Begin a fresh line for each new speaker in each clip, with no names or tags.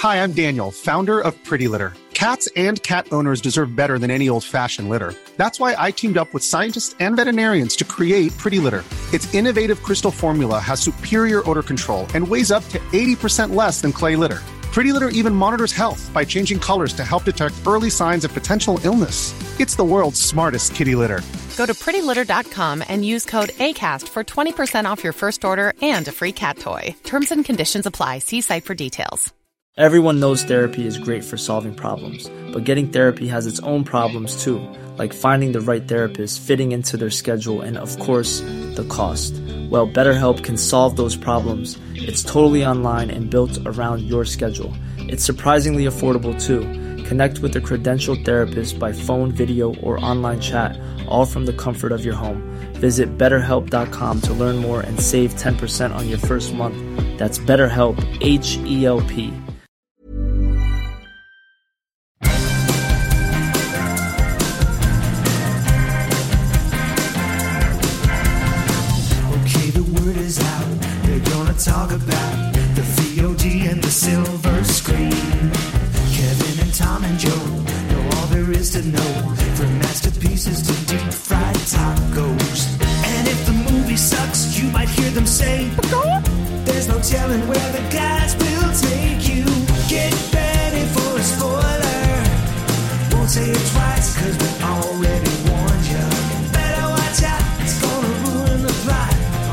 Hi, I'm Daniel, founder of Pretty Litter. Cats and cat owners deserve better than any old-fashioned litter. That's why I teamed up with scientists and veterinarians to create Pretty Litter. Its innovative crystal formula has superior odor control and weighs up to 80% less than clay litter. Pretty Litter even monitors health by changing colors to help detect early signs of potential illness. It's the world's smartest kitty litter.
Go to prettylitter.com and use code ACAST for 20% off your first order and a free cat toy. Terms and conditions apply. See site for details.
Everyone knows therapy is great for solving problems, but getting therapy has its own problems too, like finding the right therapist, fitting into their schedule, and of course, the cost. Well, BetterHelp can solve those problems. It's totally online and built around your schedule. It's surprisingly affordable too. Connect with a credentialed therapist by phone, video, or online chat, all from the comfort of your home. Visit BetterHelp.com to learn more and save 10% on your first month. That's BetterHelp, H-E-L-P.
Talk about the VOD and the silver screen. Kevin and Tom and Joe know all there is to know, from masterpieces to deep fried tacos. And if the movie sucks, you might hear them say, there's no telling where the guys will take you. Get ready for a spoiler. Won't say it twice, cause we already warned you. Better watch out, it's gonna ruin the plot.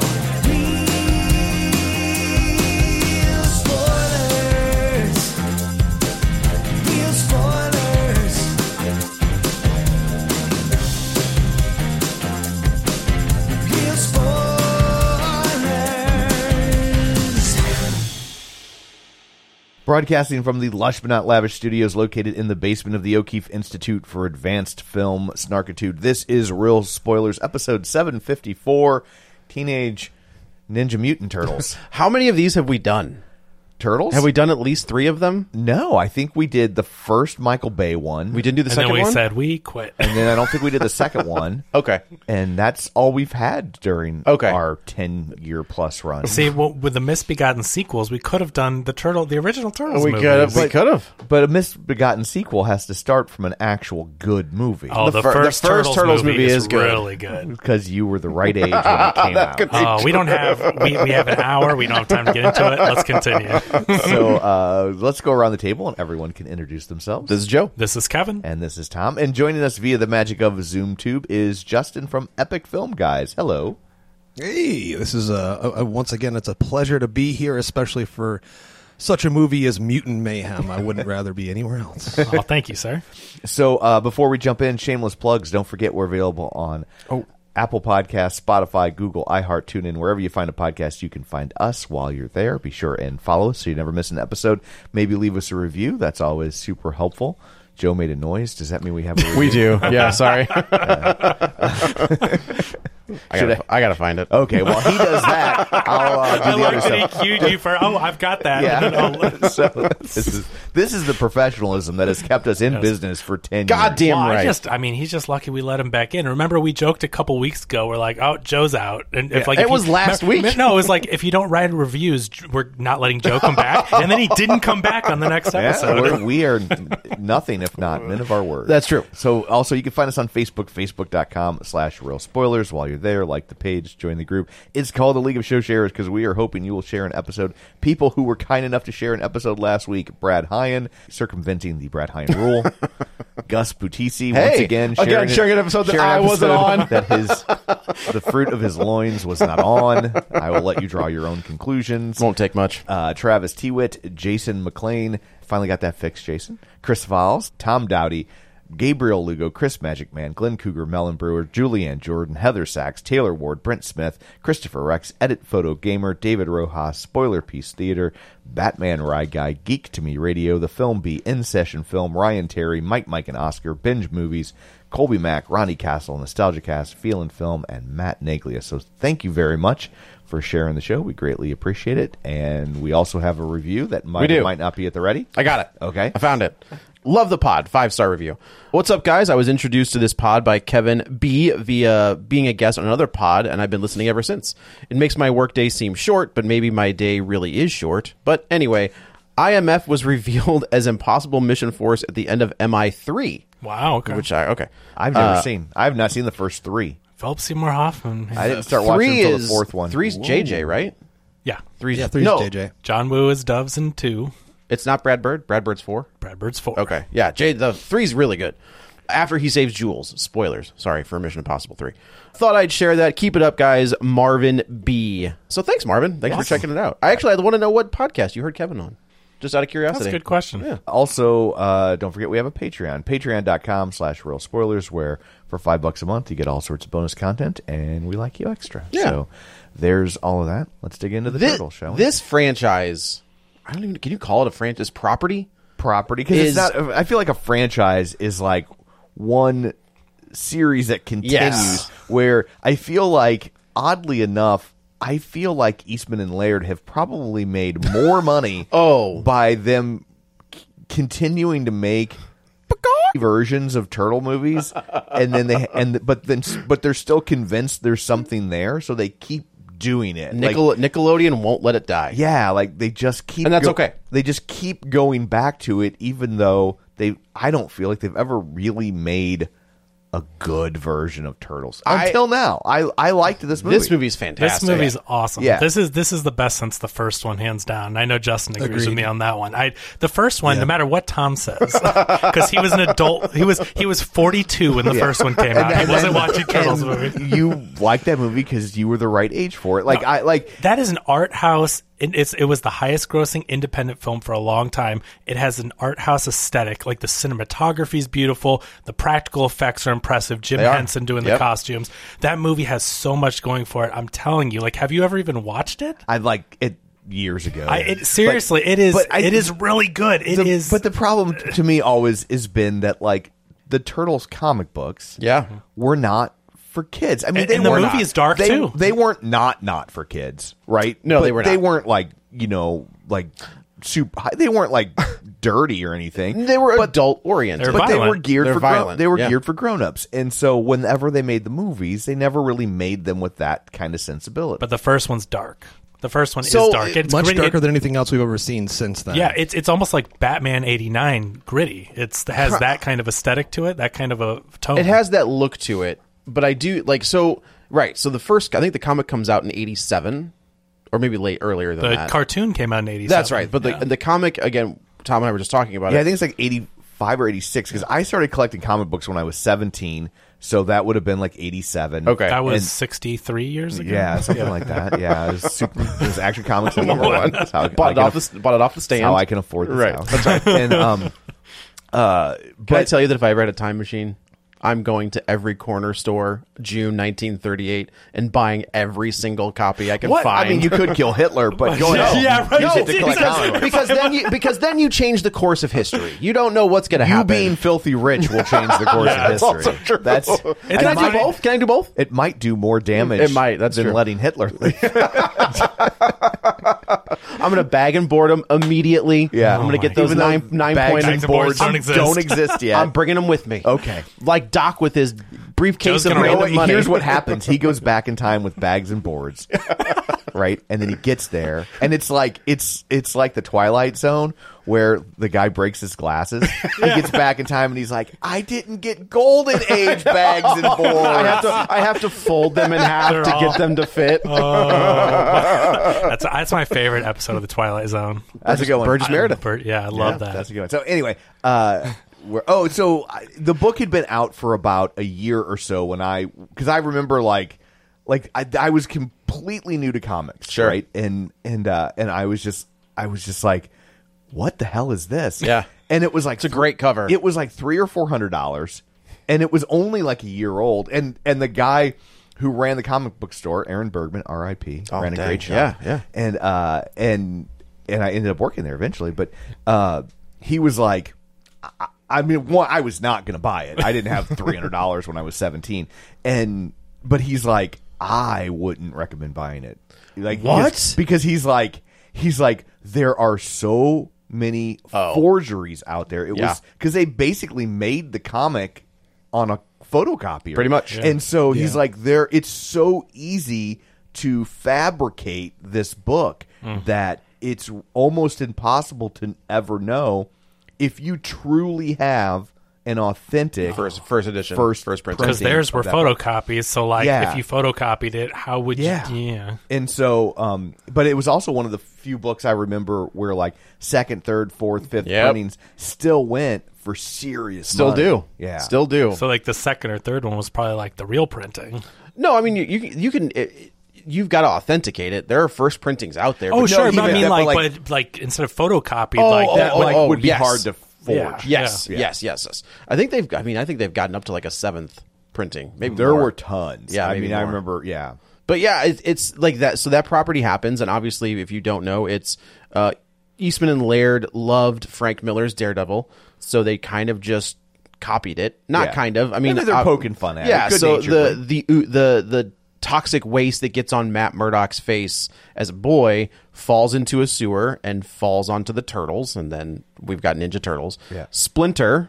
Broadcasting from the lush but not lavish studios located in the basement of the O'Keefe Institute for Advanced Film Snarkitude, this is Real Spoilers, episode 754, Teenage Ninja Mutant Turtles.
How many of these have we done?
Turtles?
Have we done at least 3 of them?
No, I think we did the first Michael Bay one.
We didn't do the second one?
And then we said we quit.
And then I don't think we did the second one.
Okay.
And that's all we've had during our 10-year-plus run.
See, well, with the Misbegotten sequels, we could have done the original Turtles
we
movies.
We could have.
But a Misbegotten sequel has to start from an actual good movie.
Oh, the first Turtles movie is good. Really good.
Because you were the right age when it came out.
Oh, we have an hour. We don't have time to get into it. Let's continue.
So let's go around the table and everyone can introduce themselves.
This is Joe.
This is Kevin.
And this is Tom. And joining us via the magic of ZoomTube is Justin from Epic Film Guys. Hello.
Hey, this is once again, it's a pleasure to be here, especially for such a movie as Mutant Mayhem. I wouldn't rather be anywhere else.
Oh, thank you, sir.
So before we jump in, shameless plugs. Don't forget we're available on Apple Podcasts, Spotify, Google, iHeart, TuneIn, wherever you find a podcast, you can find us while you're there. Be sure and follow us so you never miss an episode. Maybe leave us a review. That's always super helpful. Joe made a noise. Does that mean we have a review?
We do. Yeah, sorry. I gotta find it.
Okay, while he does that, I'll do the other stuff.
He cued you for, I've got that.
Yeah. So this is the professionalism that has kept us in business for 10 years.
Goddamn right.
He's just lucky we let him back in. Remember, we joked a couple weeks ago, we're like, oh, Joe's out. And if
it was last week.
No, it was like, if you don't write reviews, we're not letting Joe come back. And then he didn't come back on the next episode.
We are nothing if not men of our word.
That's true.
So also you can find us on Facebook, facebook.com/Real Spoilers. While you're there, like the page, join the group. It's called the League of Show Sharers because we are hoping you will share an episode. People who were kind enough to share an episode last week: Brad Hyan, circumventing the Brad Hyan rule. Gus Butisi, once again
sharing an episode that I wasn't on.
That the fruit of his loins was not on. I will let you draw your own conclusions.
Won't take much.
Travis Tewitt, Jason McLean, finally got that fixed, Jason. Chris Valls, Tom Dowdy, Gabriel Lugo, Chris Magic Man, Glenn Cougar, Melon Brewer, Julianne Jordan, Heather Sachs, Taylor Ward, Brent Smith, Christopher Rex, Edit Photo Gamer, David Rojas, Spoiler Piece Theater, Batman Rye Guy, Geek to Me Radio, The Film Bee, In Session Film, Ryan Terry, Mike and Oscar, Binge Movies, Colby Mack, Ronnie Castle, Nostalgia Cast, Feelin' Film, and Matt Naglia. So thank you very much for sharing the show. We greatly appreciate it. And we also have a review that might not be at the ready.
I got it.
Okay.
I found it. Love the pod. 5-star review. What's up, guys? I was introduced to this pod by Kevin B via being a guest on another pod, and I've been listening ever since. It makes my workday seem short, but maybe my day really is short. But anyway, IMF was revealed as Impossible Mission Force at the end of MI3.
Wow. Okay.
I've never seen. I've not seen the first 3.
Philip Seymour Hoffman.
I didn't start watching until the 4th one.
3's JJ, right?
Yeah.
3's
JJ.
John Woo is Doves in 2.
It's not Brad Bird. Brad Bird's 4.
Brad Bird's 4.
Okay. Yeah. The 3's really good. After he saves Jules. Spoilers. Sorry for Mission Impossible 3. Thought I'd share that. Keep it up, guys. Marvin B. So thanks, Marvin. Thanks for checking it out. I want to know what podcast you heard Kevin on. Just out of curiosity.
That's a good question.
Yeah.
Also, don't forget we have a Patreon. Patreon.com/Real Spoilers, where for $5 a month you get all sorts of bonus content, and we like you extra.
Yeah.
So there's all of that. Let's dig into the turtle, shall we?
This franchise, can you call it a franchise? Property?
Because it's not. I feel like a franchise is like one series that continues. Where I feel like, oddly enough, Eastman and Laird have probably made more money by them continuing to make versions of turtle movies, and then but they're still convinced there's something there, so they keep doing it.
Nickelodeon won't let it die.
Yeah, like they just keep,
and that's okay.
They just keep going back to it, even though I don't feel like they've ever really made a good version of Turtles until now. I liked this movie.
This movie's fantastic.
This movie's awesome.
Yeah.
This is the best since the first one, hands down. I know Justin agrees with me on that one. The first one, no matter what Tom says, because he was an adult. He was 42 when the first one came out. He wasn't watching Turtles movie.
You liked that movie because you were the right age for it.
That is an art house. It was the highest grossing independent film for a long time. It has an art house aesthetic. Like, the cinematography is beautiful. The practical effects are impressive. Jim Henson doing the costumes. That movie has so much going for it. I'm telling you. Like, have you ever even watched it?
I like it years ago.
It is really good.
But the problem to me always has been that, like, the Turtles comic books were not for kids. I mean,
the movie is dark too.
They weren't not for kids, right?
No,
but
they were not.
They weren't like super. They weren't like dirty or anything.
They were adult oriented,
but they were geared for
violent.
They were geared for grown-ups. And so whenever they made the movies, they never really made them with that kind of sensibility.
But the first one's dark. The first one is dark. It's
much
gritty.
darker than anything else we've ever seen since then.
Yeah, it's almost like Batman '89 gritty. It has that kind of aesthetic to it, that kind of a tone.
It has that look to it. But I do like so the first, I think the comic comes out in '87, or maybe earlier than that.
The cartoon came out in '87.
That's right. But the comic, again, Tom and I were just talking about it.
I think it's like 85 or 86 because I started collecting comic books when I was 17, so that would have been like 87.
Okay,
that was 63 years ago.
Yeah, something like that. Yeah, it was Action Comics number one.
Bought it off the stand.
That's how I can afford this
right.
now.
That's right.
And
can I tell you that if I ever had a time machine, I'm going to every corner store, June 1938, and buying every single copy I can find.
I mean, you could kill Hitler, but use it to collect comics.
because then you change the course of history. You don't know what's going to happen.
You being filthy rich will change the course of history.
Also true.
Can
I do both? Can I do both?
It might do more damage.
It might. That's
than
true.
letting Hitler leave.
I'm going to bag and board them immediately.
Yeah,
I'm going to get those nine
bags
point
and boards don't exist yet.
I'm bringing them with me.
Okay,
like Doc with his briefcase of
gonna
random money.
Here's what happens. He goes back in time with bags and boards. Right? And then he gets there. And it's like the Twilight Zone where the guy breaks his glasses. He gets back in time and he's like, I didn't get golden age bags and boards.
I have to fold them in half to get them to fit.
That's my favorite episode of the Twilight Zone.
That's a good one.
Burgess Meredith.
I love that.
That's a good one. So anyway, the book had been out for about a year or so because I remember like I was completely new to comics,
sure,
right? And I was just like, what the hell is this?
Yeah,
and it was like
it's a great cover.
It was like $300 or $400, and it was only like a year old. And the guy who ran the comic book store, Aaron Bergman, R.I.P., ran a great shop.
Yeah.
And I ended up working there eventually, but he was like, I mean, I was not going to buy it. I didn't have $300 when I was 17, but he's like, I wouldn't recommend buying it. Like,
what?
Because he's like, there are so many forgeries out there. It was because they basically made the comic on a photocopier,
pretty much. Yeah.
And so he's like, it's so easy to fabricate this book that it's almost impossible to ever know if you truly have an authentic
first edition, first print.
Because theirs were photocopies, so like
Yeah.
if you photocopied it, how would you? Yeah.
And so, but it was also one of the few books I remember where like second, third, fourth, fifth printings still went for serious
Still
money.
do.
Yeah.
Still do.
So like the second or third one was probably like the real printing.
No, I mean, you can... You've got to authenticate it. There are first printings out there.
Oh,
but
sure.
even
But I mean,
that, but,
but like instead of photocopied, like that
would be
yes.
hard to forge.
Yeah.
Yes. I think they've gotten up to like a 7th printing. Maybe
There
more.
were tons.
Yeah,
I
maybe
mean, I
more.
remember. Yeah,
But yeah, it's like that. So that property happens, and obviously, if you don't know, it's Eastman and Laird loved Frank Miller's Daredevil, so they kind of just copied it. Not
Yeah.
kind of. I mean,
Maybe they're poking fun at it.
Yeah. So
Good-naturedly.
the toxic waste that gets on Matt Murdock's face as a boy falls into a sewer and falls onto the turtles, and then we've got Ninja Turtles.
Yeah.
Splinter,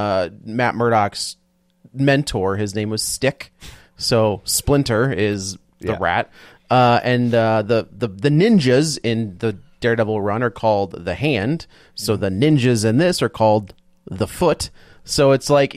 Matt Murdock's mentor, his name was Stick, so Splinter is the rat, and the ninjas in the Daredevil run are called the Hand, so the ninjas in this are called the Foot. So it's like,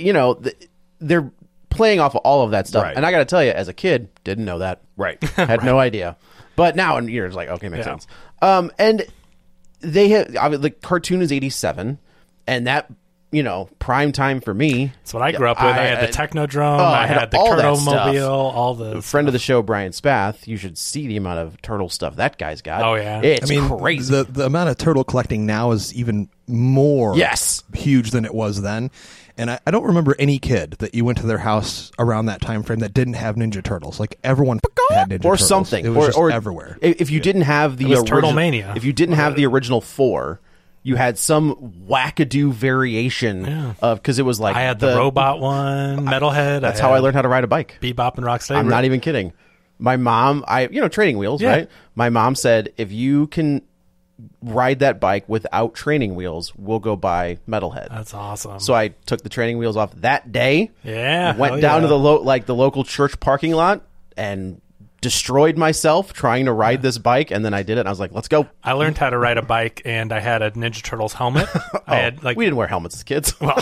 they're playing off of all of that stuff.
Right.
And I got to tell you, as a kid, didn't know that.
Right.
Had no idea. But now in years, like, okay, makes sense. And they have, the cartoon is 87, and that, prime time for me.
That's what I grew up with. I had the Technodrome. I had the
all that
Turtle
stuff.
Mobile. All the
friend of the show, Brian Spath, you should see the amount of turtle stuff that guy's got.
Oh, yeah.
It's crazy.
The amount of turtle collecting now is even more huge than it was then. And I don't remember any kid that you went to their house around that time frame that didn't have Ninja Turtles. Like everyone had Ninja
or
Turtles.
something.
It was just
or
everywhere.
If you didn't have the
It was
original,
Turtlemania.
if you didn't have the original 4, you had some wackadoo variation of, because it was like
I had the robot one, Metalhead.
That's how I learned how to ride a bike.
Bebop and Rocksteady.
I'm not even kidding. My mom, training wheels, right? My mom said, if you can ride that bike without training wheels, we'll go buy Metalhead.
That's awesome.
So I took the training wheels off that day.
Yeah,
Went down to the local church parking lot and destroyed myself trying to ride this bike, and then I did it, and I was like, let's go.
I learned how to ride a bike, and I had a Ninja Turtles helmet. I had
we didn't wear helmets as kids.
Well,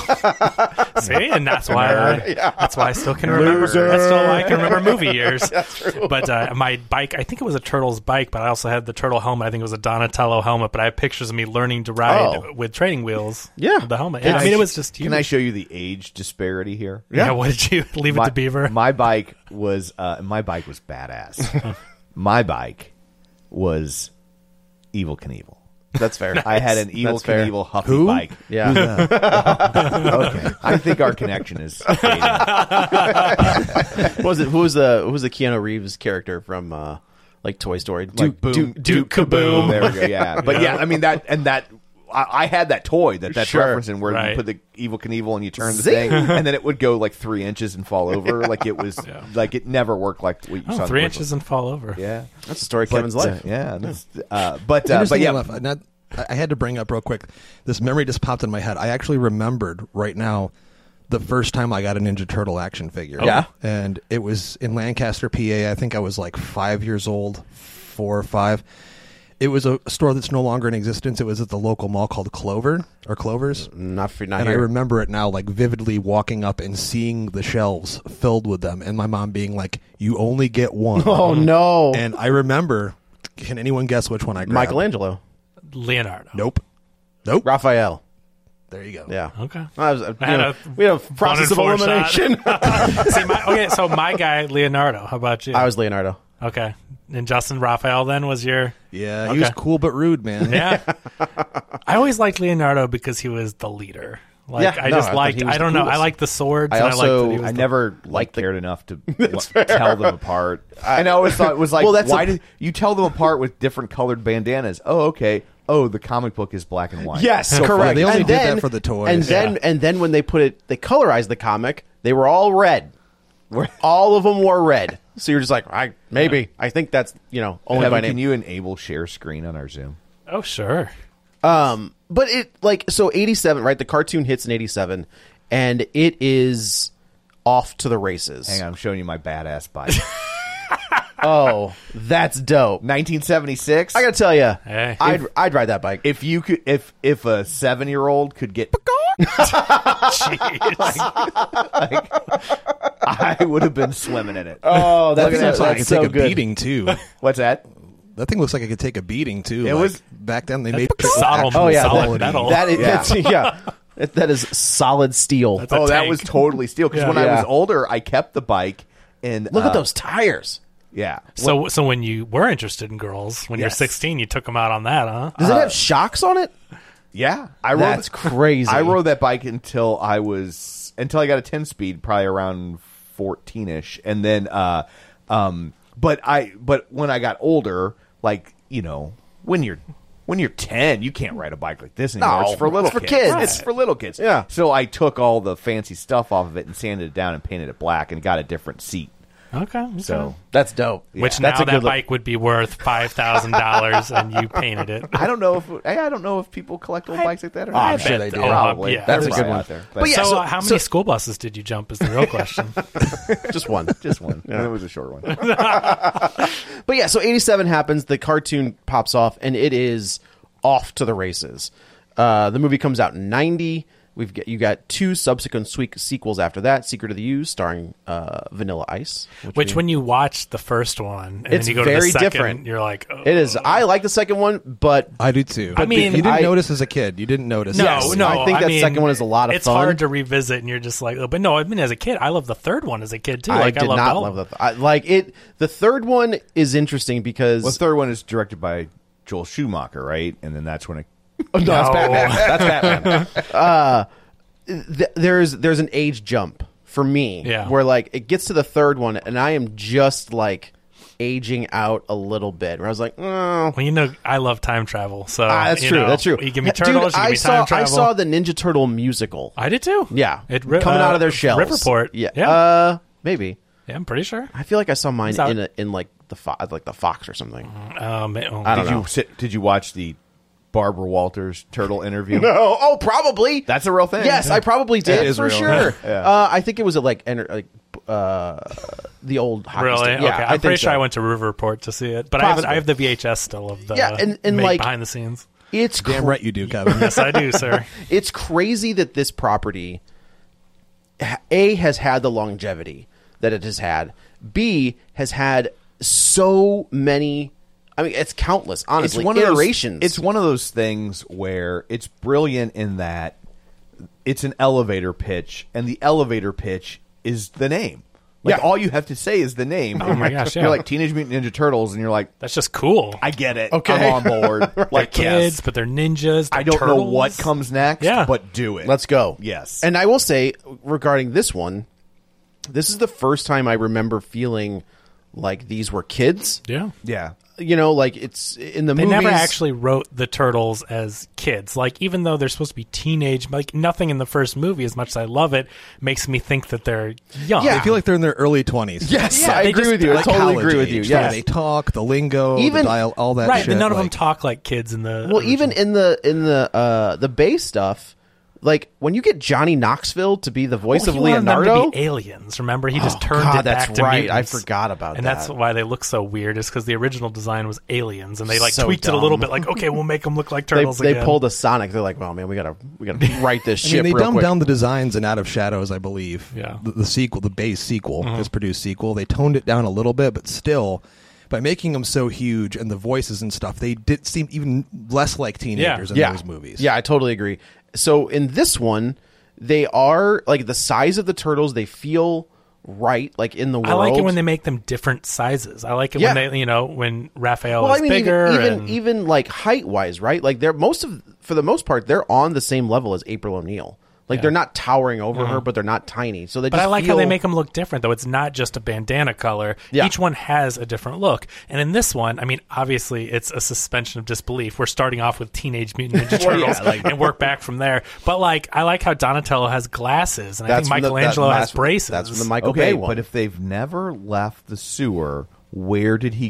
see, and that's why I still can remember. That's still why I can remember movie years. That's true. But my bike, I think it was a Turtles bike, but I also had the Turtle helmet. I think it was a Donatello helmet, but I have pictures of me learning to ride with training wheels.
Yeah.
With the helmet. Yeah, I mean, it was just huge.
Can I show you the age disparity here?
Yeah. What did you leave it to Beaver?
My bike was badass. My bike was Evel Knievel.
That's fair.
I had an Evel
That's fair.
Knievel Huffy bike.
Yeah.
Okay. I think our connection is fading.
Who was the Keanu Reeves character from like Toy Story?
Like Boom.
Duke Kaboom.
There we go. Yeah. But yeah, I mean I had that toy that's
Sure.
referencing where
Right.
you put the Evel Knievel and you turn the thing, and then it would go like 3 inches and fall over. Like it was, like it never worked like what you saw.
3 inches and fall over.
Yeah,
That's the story of Kevin's life.
yeah. But
Interesting
yeah,
enough, I had to bring up real quick. This memory just popped in my head. I actually remembered right now the first time I got a Ninja Turtle action figure.
Yeah.
And it was in Lancaster, PA. I think I was like 5 years old, 4 or 5. It was a store that's no longer in existence. It was at the local mall called Clovers.
Not
And I
here.
remember it now, like vividly walking up and seeing the shelves filled with them, and my mom being like, "You only get one."
Oh no!
And I remember. Can anyone guess which one I grabbed?
Michelangelo,
Leonardo.
Nope.
Raphael.
There you go.
Yeah.
Okay.
We had a process of
one in 4
elimination.
See, so my guy, Leonardo. How about you?
I was Leonardo.
Okay. And Justin Raphael then was your...
Yeah, he was cool but rude, man.
Yeah. I always liked Leonardo because he was the leader. Like,
Yeah,
I
no,
just
I thought
liked...
he was
I don't
the
know. I
coolest.
like the swords.
I
and
also-
I liked that he was
I
the-
never cared enough to tell them apart. And I always thought it was like,
Well,
why did you tell them apart with different colored bandanas? Oh, okay. Oh, the comic book is black and white.
Yes,
So
correct.
They only
And
did
then-
that for the toys.
And then when they they colorized the comic, they were all red. All of them were red. So you're just like, I think that's only
Kevin,
by name.
can you enable share screen on our Zoom?
Oh, sure.
But it 87, right? The cartoon hits in 87, and it is off to the races.
Hang on, I'm showing you my badass bike.
Oh, that's dope.
1976.
I gotta tell you,
Hey.
I'd ride that bike.
If you could, if a 7-year-old could get, I would have been swimming in it.
Oh,
That thing
that's
looks like it could
so
take a
good.
beating too.
What's that?
That thing looks like it could take a beating too.
It
Like,
was-
back then they made
solid-
Oh yeah,
solid metal.
That is,
Yeah.
that is solid steel.
That's a
Oh, that
tank.
was totally steel. Because when I
Yeah.
was older, I kept the bike and
Look at those tires.
Yeah.
So when you were interested in girls, when you're
Yes.
16, you took them out on that, huh?
Does it have shocks on it?
Yeah,
That's crazy.
I rode that bike until I got a 10-speed, probably around 14ish, and then but when I got older, like, you know, when you're 10, you can't ride a bike like this anymore.
No,
It's for little
it's for
kids.
kids.
It's for little kids.
Yeah.
So I took all the fancy stuff off of it and sanded it down and painted it black and got a different seat.
Okay.
So
That's dope.
Which
That's
now
a
that
good look.
bike would be worth $5,000 and you painted it.
I don't know if people collect old bikes like that or not.
I'm sure they do.
Probably.
Yeah.
That's a
Probably
good one.
out there.
But yeah,
So, how many school buses did you jump is the real question.
Just one.
Just one. And it was a short one.
But yeah, so 87 happens, the cartoon pops off, and it is off to the races. The movie comes out in 90. You got 2 subsequent sequels after that. Secret of the Ooze, starring Vanilla Ice.
Which when you watch the first one and
It's
then you go to the
very
second,
different.
you're like, oh.
It is. I like the second one, but
I do too.
I mean,
you didn't
I-
notice as a kid. You didn't notice.
No,
Yes,
no.
I think that second one is a lot of
it's
fun.
hard to revisit, and you're just like, oh, but no. I mean, as a kid, I love the third one as a kid too.
I
Like,
did
loved
not
all
love
of them.
that. Like it. The third one is interesting because
Well, the third one is directed by Joel Schumacher, right? And then that's when it.
no, that's Batman. That's Batman. There's an age jump for me,
Yeah.
where like it gets to the third one, and I am just like aging out a little bit. Where I was like, oh.
Well, you know, I love time travel, so
That's
you
true.
know,
That's true.
You give me
Dude,
turtles, you give me time
I
travel.
saw the Ninja Turtle musical.
I did too.
Yeah,
It
coming out of their shells.
Riverport.
Yeah,
yeah.
maybe.
Yeah, I'm pretty sure.
I feel like I saw mine
It's out.
in like the Fox or something.
I don't
know.
Did you watch the Barbara Walters turtle interview?
No, oh, probably.
That's a real thing.
Yes, I probably did
It is
for
real.
sure.
Yeah.
I think it was the old hockey
Really?
stick.
Okay.
Yeah,
I'm pretty
think
sure
so.
I went to Riverport to see it, but
Possibly.
I have the VHS still of the
Yeah, and like-
behind the scenes.
It's
Damn right you do, Kevin.
Yes, I do, sir.
It's crazy that this property has had the longevity that it has had. B has had so many. I mean, it's countless. Honestly, iterations.
It's one of those things where it's brilliant in that it's an elevator pitch, and the elevator pitch is the name. Like
Yeah.
all you have to say is the name.
Oh my gosh, yeah.
You're like Teenage Mutant Ninja Turtles, and you're like,
That's just cool.
I get it.
Okay.
I'm on board. Like
Kids,
yes.
but they're ninjas.
I
they're
don't know
turtles.
what comes next,
Yeah.
but do it.
Let's go.
Yes.
And I will say regarding this one, this is the first time I remember feeling like these were kids.
Yeah.
yeah.
You know, like it's in the
They
movies.
never actually wrote the turtles as kids. Like, even though they're supposed to be teenage, like nothing in the first movie, as much as I love it, makes me think that they're young.
Yeah.
I feel like they're in their early 20s.
Yes,
Yeah,
I
they
agree
just-
with you. I
like
totally
College
agree with
age.
you.
The way
Yes.
they talk, the lingo,
Even-
the dial, all that
right.
shit.
But none of
like-
them talk like kids in the.
Well, even in the Bay stuff, like when you get Johnny Knoxville to be the voice
Well,
of
he wanted them
Leonardo.
to be aliens. Remember, he just
Oh,
turned
God,
it back
that's
to
right.
mutants.
I forgot about
and
that.
that's why they look so weird. Is because the original design was aliens, and they like
So
tweaked it a little
dumb.
bit. Like, okay, we'll make them look like
they
turtles.
they
again.
pulled a Sonic. They're like, well, man, we gotta write this
I
ship
mean, they
real
dumbed
quick.
down the designs in Out of Shadows, I believe.
Yeah.
The sequel, the base sequel, this produced sequel. They toned it down a little bit, but still, by making them so huge and the voices and stuff, they did seem even less like teenagers in those movies.
Yeah, I totally agree. So in this one, they are like the size of the turtles. They feel right, like in the world.
I like it when they make them different sizes. I like it
Yeah.
when they, when Raphael
Well,
is
I mean,
bigger.
even like height wise, right? Like they're for the most part, they're on the same level as April O'Neil. Like they're not towering over her, but they're not tiny. So they.
But
just
I like
feel,
how they make them look different, though. It's not just a bandana color.
Yeah.
Each one has a different look. And in this one, I mean, obviously, it's a suspension of disbelief. We're starting off with Teenage Mutant Ninja Turtles and work back from there. But like, I like how Donatello has glasses, and I think Michelangelo has braces.
That's from the Michael
Okay,
Bay one.
but if they've never left the sewer, where did he get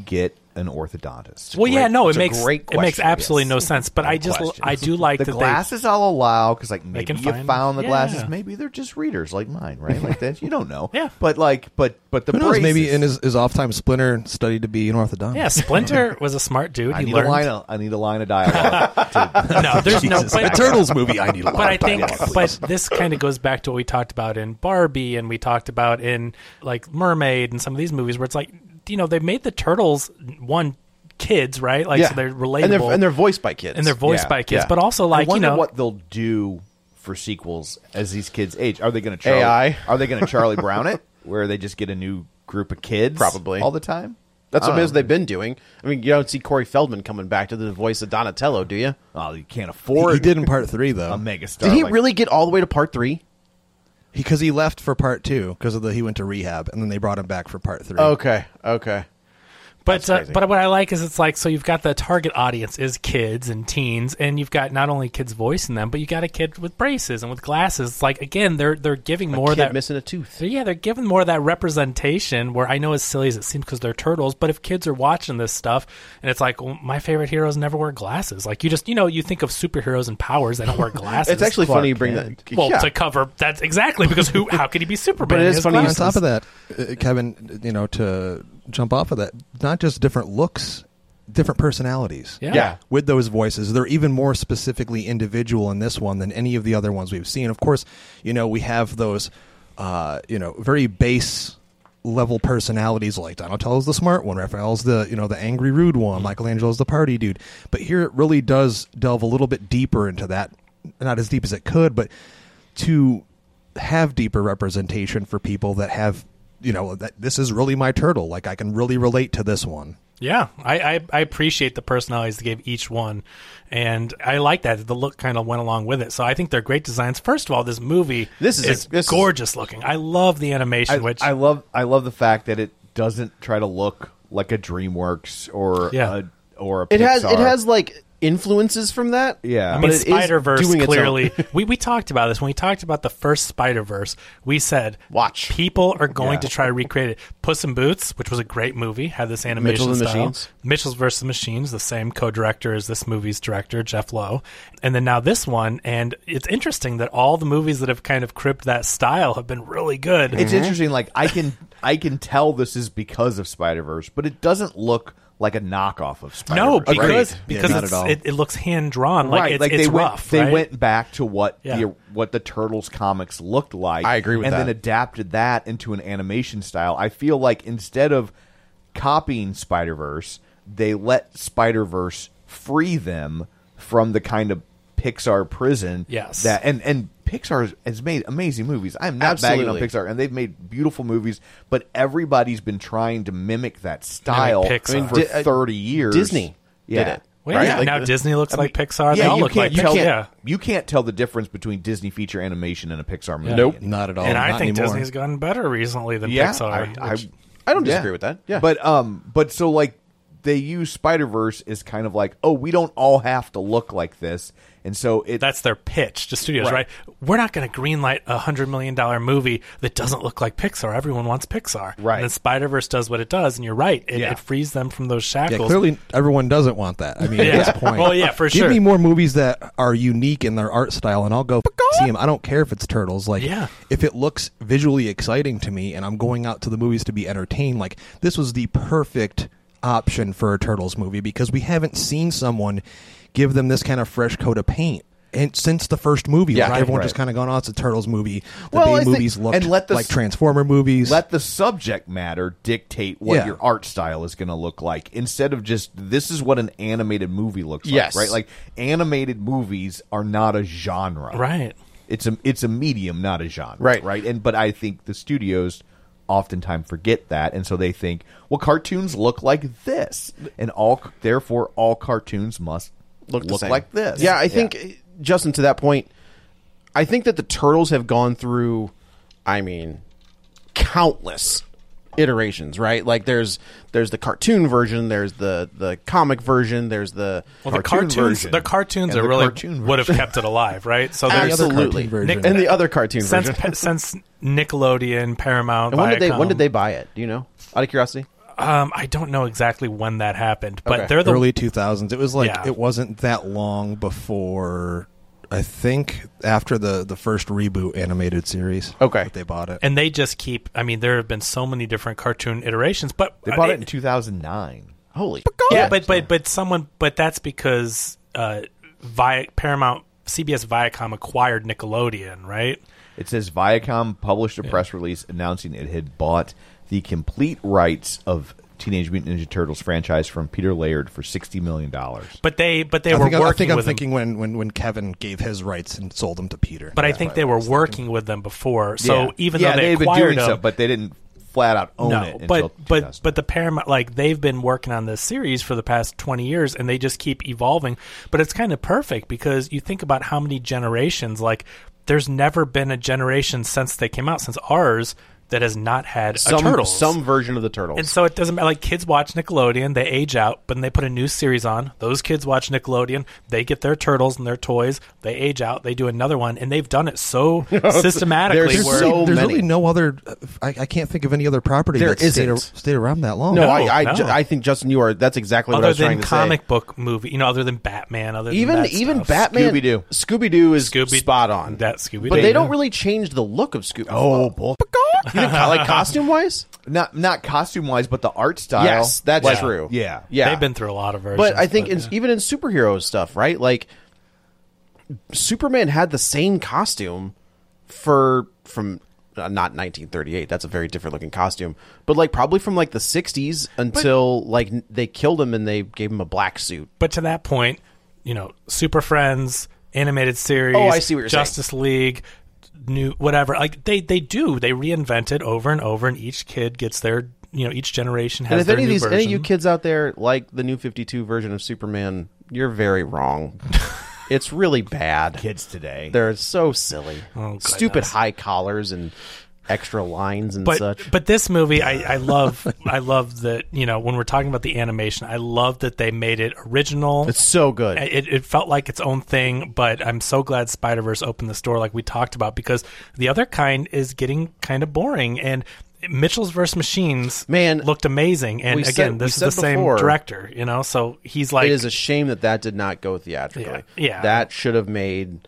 an orthodontist?
Well, yeah, no,
it's
it
a
makes
great
it makes
question,
absolutely
yes.
no sense. But I do like
the
that
glasses I'll allow because like maybe
can
you
find-
found the
yeah.
glasses, maybe they're just readers like mine, right? Like that, you don't know.
Yeah.
But the
Who knows?
braces,
Maybe in his off time, Splinter studied to be an orthodontist.
Yeah, Splinter was a smart dude.
I
He
need
learned.
I need a line of dialogue. to,
No, there's no.
Jesus, a Turtles movie. I need a lot.
But I think, but this kind of goes back to what we talked about in Barbie, and we talked about in like Mermaid, and some of these movies where it's like, they made the turtles kids, right? Like, so they're relatable,
and they're voiced by kids,
and they're voiced
Yeah,
by kids,
yeah.
but also like
I wonder what they'll do for sequels as these kids age. Are they going to
AI?
Are they going to Charlie Brown it, where they just get a new group of kids
Probably.
all the time?
That's what it is they've been doing. I mean, you don't see Corey Feldman coming back to the voice of Donatello, do you?
Oh, you can't afford.
He did in part 3 though,
a megastar.
Did he
like-
really get all the way to part 3?
because he left for part 2 because he went to rehab, and then they brought him back for part 3.
Okay.
But
crazy.
but what I like is it's like, so you've got the target audience is kids and teens, and you've got not only kids voicing them, but you got a kid with braces and with glasses. It's like, again, they're giving more of
Kid
that
missing a tooth.
So yeah, they're giving more of that representation. Where I know as silly as it seems because they're turtles, but if kids are watching this stuff and it's like, well, my favorite heroes never wear glasses. Like you just you think of superheroes and powers, they don't wear glasses.
It's actually
Clark
funny you bring
Kent.
that.
well
yeah.
to cover. That's exactly because how could he be Superman?
But it is
He has
funny you
On
glasses.
top of that, Kevin, to jump off of that, not just different looks, different personalities.
Yeah.
With those voices, they're even more specifically individual in this one than any of the other ones we've seen. Of course, we have those, very base level personalities like Donatello's the smart one, Raphael's the angry rude one, Michelangelo's the party dude. But here it really does delve a little bit deeper into that, not as deep as it could, but to have deeper representation for people that have, that this is really my turtle. Like I can really relate to this one.
Yeah, I appreciate the personalities they gave each one, and I like that the look kind of went along with it. So I think they're great designs. First of all, this movie is gorgeous looking. I love the animation.
I love the fact that it doesn't try to look like a DreamWorks or a Pixar.
It has like influences from that.
Yeah.
I
but
mean,
it is
Spider-Verse
doing its
clearly.
own.
we talked about this when we talked about the first Spider-Verse. We said,
Watch.
people are going to try to recreate it. Puss in Boots, which was a great movie, had this animation
Mitchell and
style.
Machines.
Mitchell's vs. Machines, the same co-director as this movie's director, Jeff Lowe, and then now this one. And it's interesting that all the movies that have kind of cribbed that style have been really good.
It's interesting. Like I can tell this is because of Spider-Verse, but it doesn't look like a knockoff of Spider-Verse.
No, because
not at all.
it looks hand drawn. Like
right,
it's
they
rough.
They
right?
went back to what
Yeah.
what the Turtles comics looked like.
I agree with
and
that.
then adapted that into an animation style. I feel like instead of copying Spider-Verse, they let Spider-Verse free them from the kind of Pixar prison.
Yes.
That and Pixar has made amazing movies. I'm not bagging on
Absolutely.
Pixar, and they've made beautiful movies, but everybody's been trying to mimic that style
Pixar.
for 30 years.
Disney
Yeah.
did it.
Well,
right?
yeah,
Like,
now Disney looks like Pixar. They
Yeah,
all
you
look like
can't,
Pixar.
you can't tell the difference between Disney feature animation and a Pixar movie.
Nope.
Not at all.
And I
Not
think
anymore.
Disney's gotten better recently than
Yeah,
Pixar.
I don't disagree with that. Yeah.
But so like they use Spider-Verse as kind of like, oh, we don't all have to look like this, and so
That's their pitch to studios,
Right.
right? We're not going to greenlight a $100 million movie that doesn't look like Pixar. Everyone wants Pixar.
Right.
And then Spider-Verse does what it does, and you're right. It frees them from those
Yeah,
shackles.
clearly everyone doesn't want that. I mean,
Yeah.
at this point.
Well, yeah, for
Give
sure.
me more movies that are unique in their art style, and I'll go see them. I don't care if it's Turtles. Like,
Yeah.
if it looks visually exciting to me, and I'm going out to the movies to be entertained, like this was the perfect option for a Turtles movie because we haven't seen someone give them this kind of fresh coat of paint. And since the first movie,
Yeah,
like
right,
everyone
right.
just kind of gone, oh, it's a Turtles movie. The
Well, I
Bay
think-
movies looked
and let the
like Transformer movies.
let the subject matter dictate what
Yeah.
your art style is going to look like instead of just this is what an animated movie looks
Yes.
like, right? Like animated movies are not a genre,
Right.
It's a medium, not a genre,
Right.
Right, but I think the studios oftentimes forget that, and so they think, well, cartoons look like this, and therefore all cartoons must
look the same.
like this.
Yeah, I think, Justin, to that point, I think that the Turtles have gone through, countless iterations, right? Like there's the cartoon version, there's the comic version, there's the
Well,
version.
the cartoons
And
are
the
really
cartoon
would have kept it alive, right? So there's
absolutely,
cartoon version.
and the other cartoon version.
since Nickelodeon, Paramount,
And when
Viacom,
did they buy it? Do you know? Out of curiosity.
I don't know exactly when that happened, but they're the
early 2000s. It was like
Yeah.
it wasn't that long before. I think after the first reboot animated series.
Okay.
They bought it.
and they just keep. I mean, there have been so many different cartoon iterations, but
They bought it in 2009.
Holy.
yeah, but that's because Paramount, CBS Viacom acquired Nickelodeon, right?
It says Viacom published a press release announcing it had bought the complete rights of Teenage Mutant Ninja Turtles franchise from Peter Laird for $60 million.
But they
I
were
think,
working
I think I'm
with them.
thinking when Kevin gave his rights and sold them to Peter.
But I think they were working with them before. So even though they
had been
acquired
doing
them,
so, but they didn't flat out own it until 2000.
but the Paramount, like, they've been working on this series for the past 20 years, and they just keep evolving. But it's kind of perfect because you think about how many generations. Like, there's never been a generation since they came out, since ours, that has not had a Turtles.
Some version of the Turtles.
And so it doesn't matter. Like, kids watch Nickelodeon, they age out, but then they put a new series on. Those kids watch Nickelodeon, they get their Turtles and their toys, they age out, they do another one, and they've done it so systematically.
There's so
there's
many.
really no other. I can't think of any other property
There
that stayed
isn't.
around that long.
no,
No,
I think, Justin, you are. That's exactly what I
other
was trying
than
to
comic
say.
book movie, other than Batman, other than
Even
that stuff.
Batman,
Scooby-Doo.
Scooby-Doo is
Scooby-
spot on.
that Scooby-Doo.
But they don't really change the look of Scooby.
Oh, bull.
You think, like costume wise?
Not costume wise, but the art style.
Yes, that's
like,
true.
Yeah.
Yeah,
They've been through a lot of versions.
But I think
yeah.
even in superhero stuff, right? Like Superman had the same costume from not 1938. That's a very different looking costume. But like probably from like the 60s until like they killed him and they gave him a black suit.
But to that point, Super Friends, animated series,
Oh, I see what you're saying.
Justice League, new whatever. Like they reinvent it over and over, and each kid gets their each generation has
And if
their
any of
new
these
version.
any of you kids out there like the new 52 version of Superman, you're very wrong. It's really bad.
Kids today.
They're so silly.
Oh,
Stupid
goodness.
high collars and extra lines and
but
such.
but this movie, I love that when we're talking about the animation, I love that they made it original.
It's so good.
It felt like its own thing, but I'm so glad Spider-Verse opened this door like we talked about, because the other kind is getting kind of boring. And Mitchell's vs. Machines looked amazing. And again, this is the same director, so he's like...
It is a shame that did not go theatrically.
Yeah.
That should have made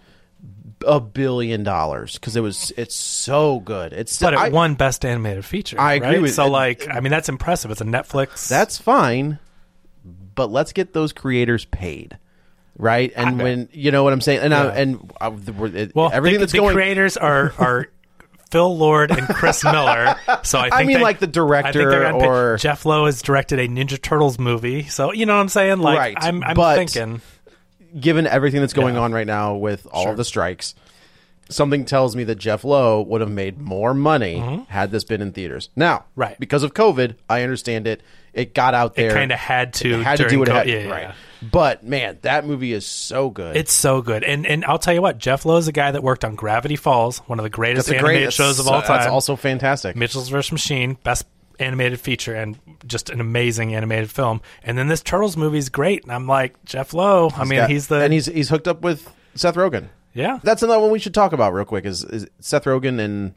$1 billion because it's so good.
But it won Best Animated Feature.
I agree
right?
with
So that's impressive. It's a Netflix.
That's fine, but let's get those creators paid, right? And when you know what I'm saying, and everything that's going.
The creators are Phil Lord and Chris Miller. So I think
like the director
I think they're gonna
or
Jeff Lowe has directed a Ninja Turtles movie. So you know what I'm saying? Like
Right.
I'm
But
thinking.
given everything that's going on right now with all of the strikes, something tells me that Jeff Lowe would have made more money had this been in theaters. Now,
Right.
because of COVID, I understand it. It got out there.
It kind of had to.
It had to do what it had.
Yeah,
right.
yeah.
But man, that movie is so good.
It's so good. And I'll tell you what, Jeff Lowe is a guy that worked on Gravity Falls, one of the greatest animated shows of all time.
That's also fantastic.
Mitchell's vs. Machine, best animated feature, and just an amazing animated film. And then this Turtles movie is great. And I'm like, Jeff Lowe.
He's hooked up with Seth Rogen.
Yeah.
That's another one we should talk about real quick. Is Seth Rogen and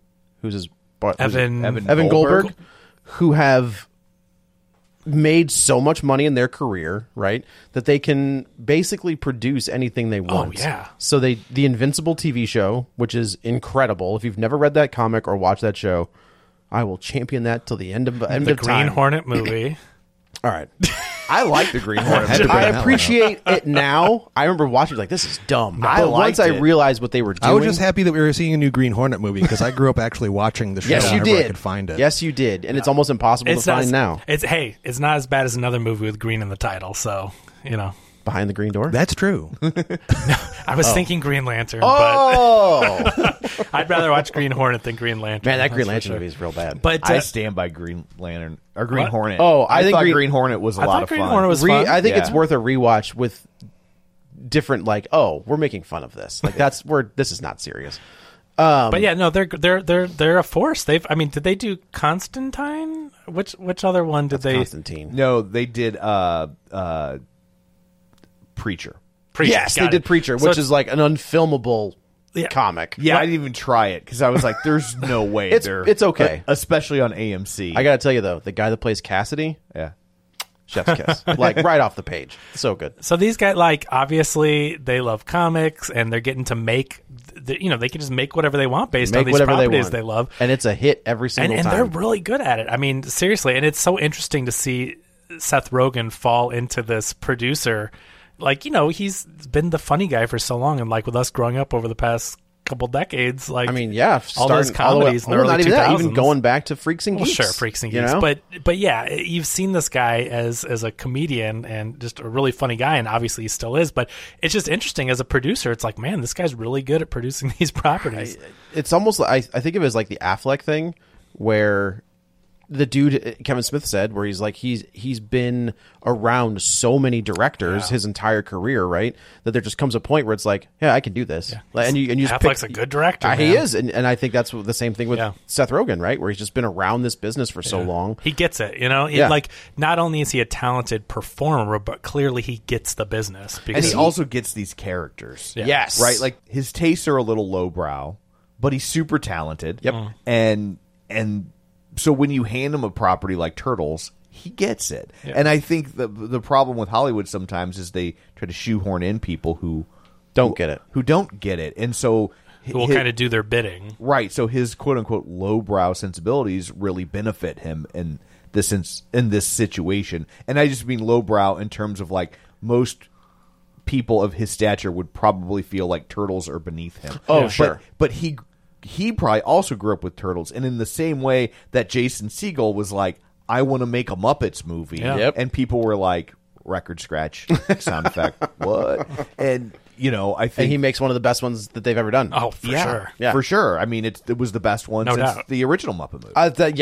Evan Goldberg, who have made so much money in their career, right, that they can basically produce anything they want.
Oh, yeah.
So the Invincible TV show, which is incredible. If you've never read that comic or watched that show, I will champion that till the end of time.
The Green Hornet movie.
All right.
I like the Green Hornet.
I appreciate it now. I remember watching like, this is dumb. But once I realized what they were doing.
I was just happy that we were seeing a new Green Hornet movie because I grew up actually watching the show.
Yes, you
whenever
did.
I could find it.
Yes, you did. And it's almost impossible to find now.
It's not as bad as another movie with green in the title, so,
Behind the Green Door?
That's true.
I was thinking Green Lantern,
but
I'd rather watch Green Hornet than Green Lantern.
Man, that Green Lantern movie is real bad.
But
I stand by Green Lantern or Green
What?
Hornet.
Oh, I think
thought Green Hornet was a lot of
Green
fun.
Hornet was fun.
I think
Yeah.
it's worth a rewatch with different, we're making fun of this. Like this is not serious.
But yeah, no, they're a force. Did they do Constantine? Which other one did they?
Constantine.
No, they did Preacher.
Preacher.
Yes,
Got
they
it.
did Preacher,
So
which is like an unfilmable comic.
Yeah, I didn't even try it because I was like, "There's no way."
It's okay,
especially on AMC.
I gotta tell you though, the guy that plays Cassidy, chef's kiss, like right off the page, so good.
So these guys, like, obviously they love comics, and they're getting to make, they can just make whatever they want based on these properties they love,
and it's a hit every single time.
And they're really good at it. I mean, seriously, and it's so interesting to see Seth Rogen fall into this producer. Like, he's been the funny guy for so long, and like with us growing up over the past couple decades, like,
I mean,
all those comedies in the early
not even
2000s.
that, even going back to Freaks and Geeks.
Well, sure, Freaks and Geeks, but yeah, you've seen this guy as a comedian and just a really funny guy, and obviously he still is. But it's just interesting as a producer. It's like, man, this guy's really good at producing these properties.
It's almost like, I think of it as like the Affleck thing, where the dude Kevin Smith said, where he's like, he's been around so many directors his entire career, right? That there just comes a point where it's like, yeah, I can do this. Yeah. And you just
Affleck's a good director.
He is, and I think that's the same thing with Seth Rogen, right? Where he's just been around this business for so long.
He gets it, Like, not only is he a talented performer, but clearly he gets the business.
And he also gets these characters.
Yeah.
Yes.
Right? Like, his tastes are a little lowbrow, but he's super talented.
Yep.
And so when you hand him a property like Turtles, he gets it. Yeah. And I think the problem with Hollywood sometimes is they try to shoehorn in people who
don't get it. And so
who will kind of do their bidding.
Right. So his quote unquote lowbrow sensibilities really benefit him in this situation. And I just mean lowbrow in terms of like most people of his stature would probably feel like Turtles are beneath him.
Oh, sure.
But he probably also grew up with Turtles, and in the same way that Jason Segel was like, I want to make a Muppets movie, and people were like, record scratch, sound effect, what? And I think
he makes one of the best ones that they've ever done.
Oh, for sure,
for sure. I mean, it was the best one since the original Muppet movie.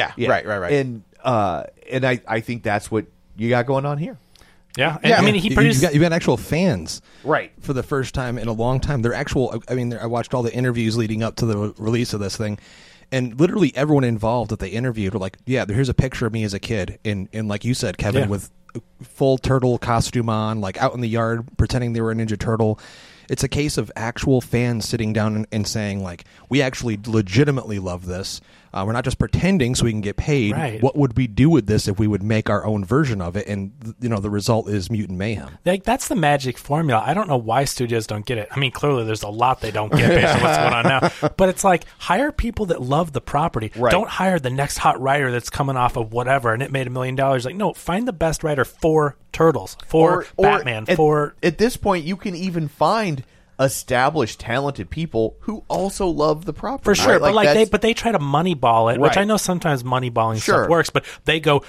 Right.
And I think that's what you got going on here.
Yeah, I mean, he produced.
You've got actual fans,
right?
For the first time in a long time, they're actual. I mean, I watched all the interviews leading up to the release of this thing, and literally everyone involved that they interviewed were like, "Yeah, here's a picture of me as a kid," in like you said, Kevin, with full turtle costume on, like out in the yard pretending they were a Ninja Turtle. It's a case of actual fans sitting down and saying, like, we actually legitimately love this. We're not just pretending so we can get paid.
Right.
What would we do with this if we would make our own version of it? And, the result is Mutant Mayhem.
Like, that's the magic formula. I don't know why studios don't get it. I mean, clearly there's a lot they don't get based on what's going on now. But it's like, hire people that love the property. Right. Don't hire the next hot writer that's coming off of whatever and it made $1 million. Like, no, find the best writer for Turtles, for Batman,
At this point, you can even find established talented people who also love the property
for sure, right? but they try to moneyball it, which I know sometimes moneyballing stuff works, but they go,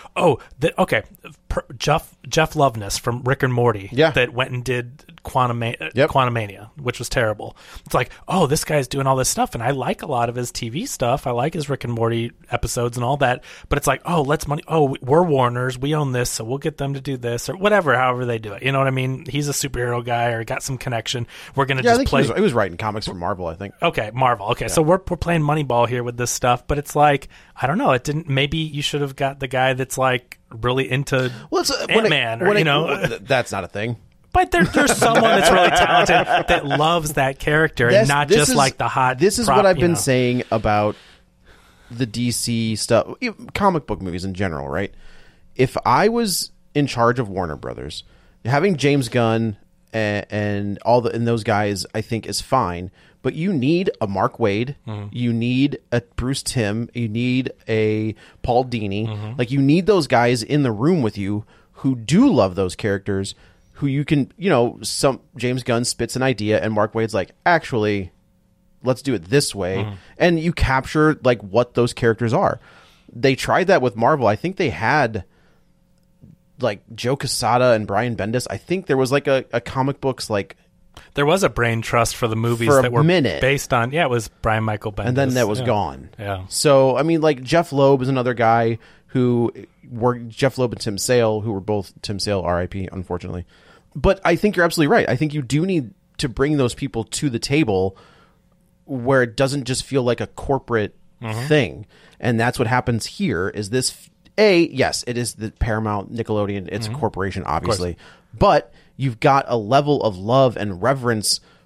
Jeff Loveness from Rick and Morty that went and did Quantumania, which was terrible. It's like, oh, this guy's doing all this stuff, and I like a lot of his TV stuff. I like his Rick and Morty episodes and all that, but it's like, oh, we're Warners, we own this, so we'll get them to do this or whatever, however they do it. You know what I mean? He's a superhero guy or got some connection. We're going to just play.
He was writing comics for Marvel, I think.
Okay, Marvel. Okay, so we're playing Moneyball here with this stuff, but it's like, I don't know. It didn't. Maybe you should have got the guy that's like really into Ant-Man,
that's not a thing.
But there's someone that's really talented that loves that character and not just like the hot.
This is what I've been saying about the DC stuff, comic book movies in general, right? If I was in charge of Warner Brothers, having James Gunn and those guys, I think is fine. But you need a Mark Waid, you need a Bruce Timm, you need a Paul Dini. Like, you need those guys in the room with you who do love those characters, who you can, some James Gunn spits an idea and Mark Waid's like, actually, let's do it this way. And you capture like what those characters are. They tried that with Marvel. I think they had like Joe Quesada and Brian Bendis. I think there was like a comic books like.
There was a brain trust for the movies that were based on. Yeah, it was Brian Michael Bendis.
And then that was gone.
Yeah.
So, I mean, like Jeff Loeb is another guy who worked, Jeff Loeb and Tim Sale, who were both Tim Sale, RIP, unfortunately. But I think you're absolutely right. I think you do need to bring those people to the table where it doesn't just feel like a corporate thing. And that's what happens here is this, yes, it is the Paramount, Nickelodeon, it's a corporation, obviously. But you've got a level of love and reverence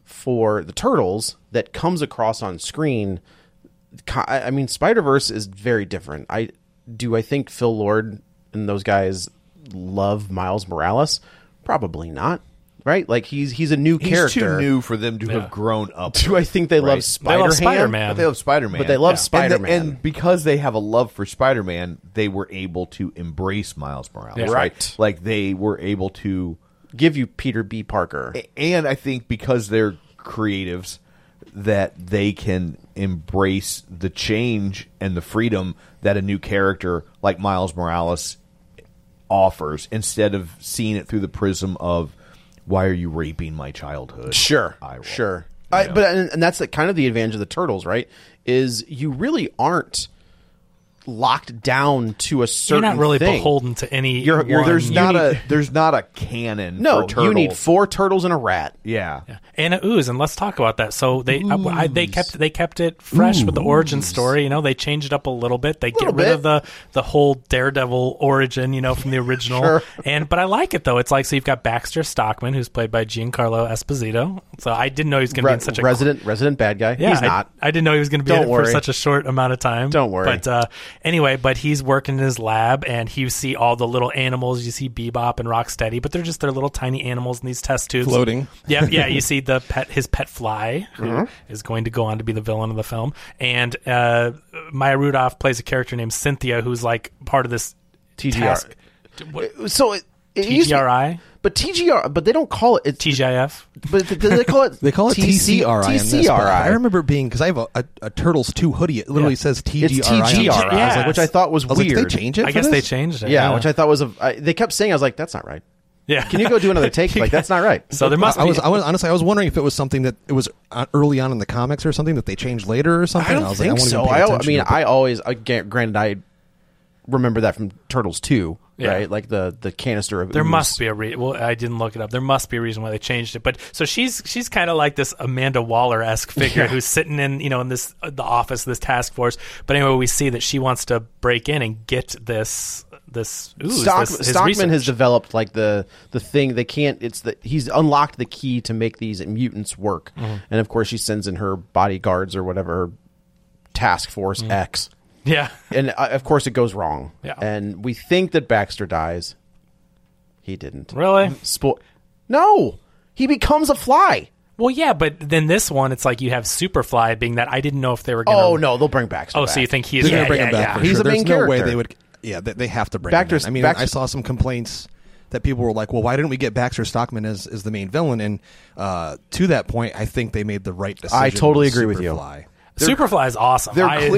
for the Turtles that comes across on screen. I mean, Spider-Verse is very different. I think Phil Lord and those guys love Miles Morales? Probably not. Right? Like he's a new character.
He's too new for them to have grown up.
Do I think they love
Spider-Man?
But they love Spider-Man.
But they love Spider-Man.
And because they have a love for Spider-Man, they were able to embrace Miles Morales.
Yeah.
Right? Like they were able to
give you Peter B. Parker.
And I think because they're creatives, that they can embrace the change and the freedom that a new character like Miles Morales offers, instead of seeing it through the prism of, why are you raping my childhood?
Sure. But that's kind of the advantage of the Turtles, right? Is you really aren't locked down to a certain
You're not really
thing.
beholden to any
there's not a canon for turtles.
You need 4 turtles and a rat.
Yeah.
And a ooze, and let's talk about that. So they kept it fresh with the origin story. You know, they changed it up a little bit. They get rid of the whole Daredevil origin, you know, from the original.
Sure.
But I like it though. It's like, so you've got Baxter Stockman, who's played by Giancarlo Esposito. So I didn't know he was going to be in such a
resident bad guy.
Yeah,
he's not.
I didn't know he was going to be in it for such a short amount of time.
Don't worry.
But anyway, he's working in his lab, and you see all the little animals. You see Bebop and Rocksteady, but they're little tiny animals in these test tubes
floating.
Yeah. You see his pet fly, who is going to go on to be the villain of the film, and Maya Rudolph plays a character named Cynthia, who's like part of this
TGR. So it
TGRI.
But TGR, but they don't call it
TGIF.
But they call it
TCRI.
TCRI.
I remember it being, because I have a Turtles 2 hoodie. It literally says TGRI.
It's TGRI,
Yeah.
which I thought was weird.
Like, did they change it?
I guess they changed it.
Yeah, which I thought was they kept saying. I was like, that's not right.
Yeah.
Can you go do another take? Like, that's not right.
So there must be.
Honestly, I was wondering if it was something that it was early on in the comics or something that they changed later or something.
I don't think so. I always, granted, I remember that from Turtles 2.
Yeah.
Right, like the canister of.
There
ooze.
must be a well, I didn't look it up. There must be a reason why they changed it. But so she's kind of like this Amanda Waller-esque figure who's sitting in in this the office, this task force. But anyway, we see that she wants to break in and get this ooze.
Stockman has developed like the thing they can't. He's unlocked the key to make these mutants work, and of course she sends in her bodyguards or whatever, Task Force X.
Yeah.
And of course it goes wrong.
Yeah.
And we think that Baxter dies. He didn't.
Really?
No. He becomes a fly.
Well, yeah, but then this one, it's like you have Superfly being that. I didn't know if they were going to...
Oh, no, they'll bring Baxter back.
So you think he's...
They're going to bring him back for
He's
sure.
the main
There's no
character.
way they would... Yeah, they have to bring him in. I mean, I saw some complaints that people were like, well, why didn't we get Baxter Stockman as the main villain? And to that point, I think they made the right decision.
I totally agree with you.
Superfly is awesome.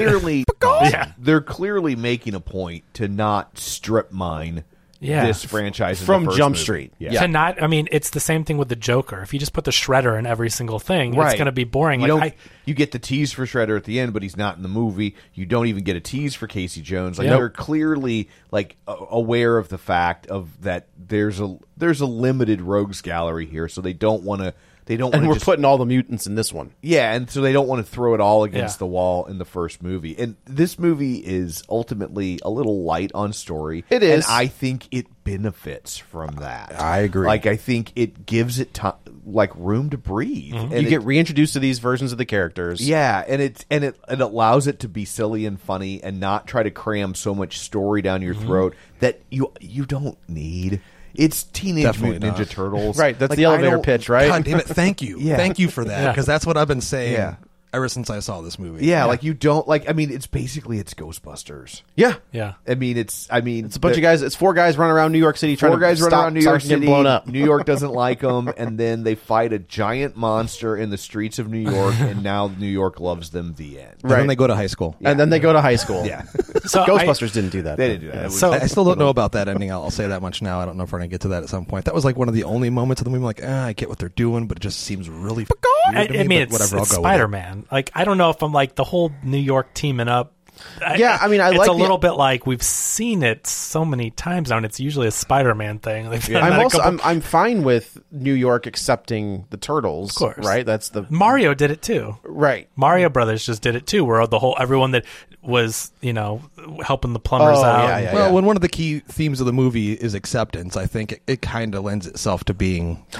They're clearly making a point to not strip mine this franchise
from
in the
Jump
first
Street.
movie. Yeah.
To not, I mean, it's the same thing with the Joker. If you just put the Shredder in every single thing,
Right.
it's going to be boring.
You get the tease for Shredder at the end, but he's not in the movie. You don't even get a tease for Casey Jones. Like they're clearly aware of the fact of that there's a limited rogues gallery here, so they don't want to.
And we're putting all the mutants in this one.
Yeah, and so they don't want to throw it all against the wall in the first movie. And this movie is ultimately a little light on story.
It is.
And I think it benefits from that.
I agree.
Like, I think it gives it room to breathe.
And
And
you get reintroduced to these versions of the characters.
Yeah, and it allows it to be silly and funny and not try to cram so much story down your throat that you don't need. It's Teenage Mutant Ninja Turtles.
Right, that's the elevator pitch, right?
God damn it, thank you.
Yeah.
Thank you for that, because that's what I've been saying
Yeah.
ever since I saw this movie.
Yeah, like you don't I mean, it's Ghostbusters.
Yeah.
Yeah.
I mean, it's
a bunch of guys. It's 4 guys running around New York City trying to
run around New York City,
blown up.
New York doesn't like them, and then they fight a giant monster in the streets of New York, and now New York loves them. The end.
And then they go to high school.
And then they go to high school.
Yeah.
So
Ghostbusters didn't do that.
They didn't do that.
I still don't know about that ending. I'll say that much now. I don't know if we're going to get to that at some point. That was like one of the only moments of the movie. I'm like, I get what they're doing, but it just seems really weird to me.
I mean,
but whatever. I'll
it's
go with it.
Spider-Man. Like, I don't know if I'm like the whole New York teaming up.
Yeah, I mean,
it's a little bit like we've seen it so many times now, and it's usually a Spider-Man thing.
I'm fine with New York accepting the Turtles.
Of course,
right? That's
Mario did it too.
Right,
Mario Brothers just did it too, where everyone that was helping the plumbers out.
Well, when one of the key themes of the movie is acceptance, I think it kind of lends itself to being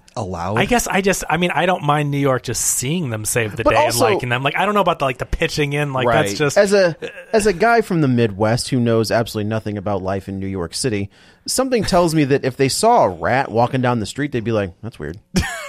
allowed.
I guess I don't mind New York just seeing them save the day also, and liking them. Like, I don't know about the pitching in. Like,
right.
that's just
as a guy from the Midwest who knows absolutely nothing about life in New York City. Something tells me that if they saw a rat walking down the street, they'd be like, "That's weird."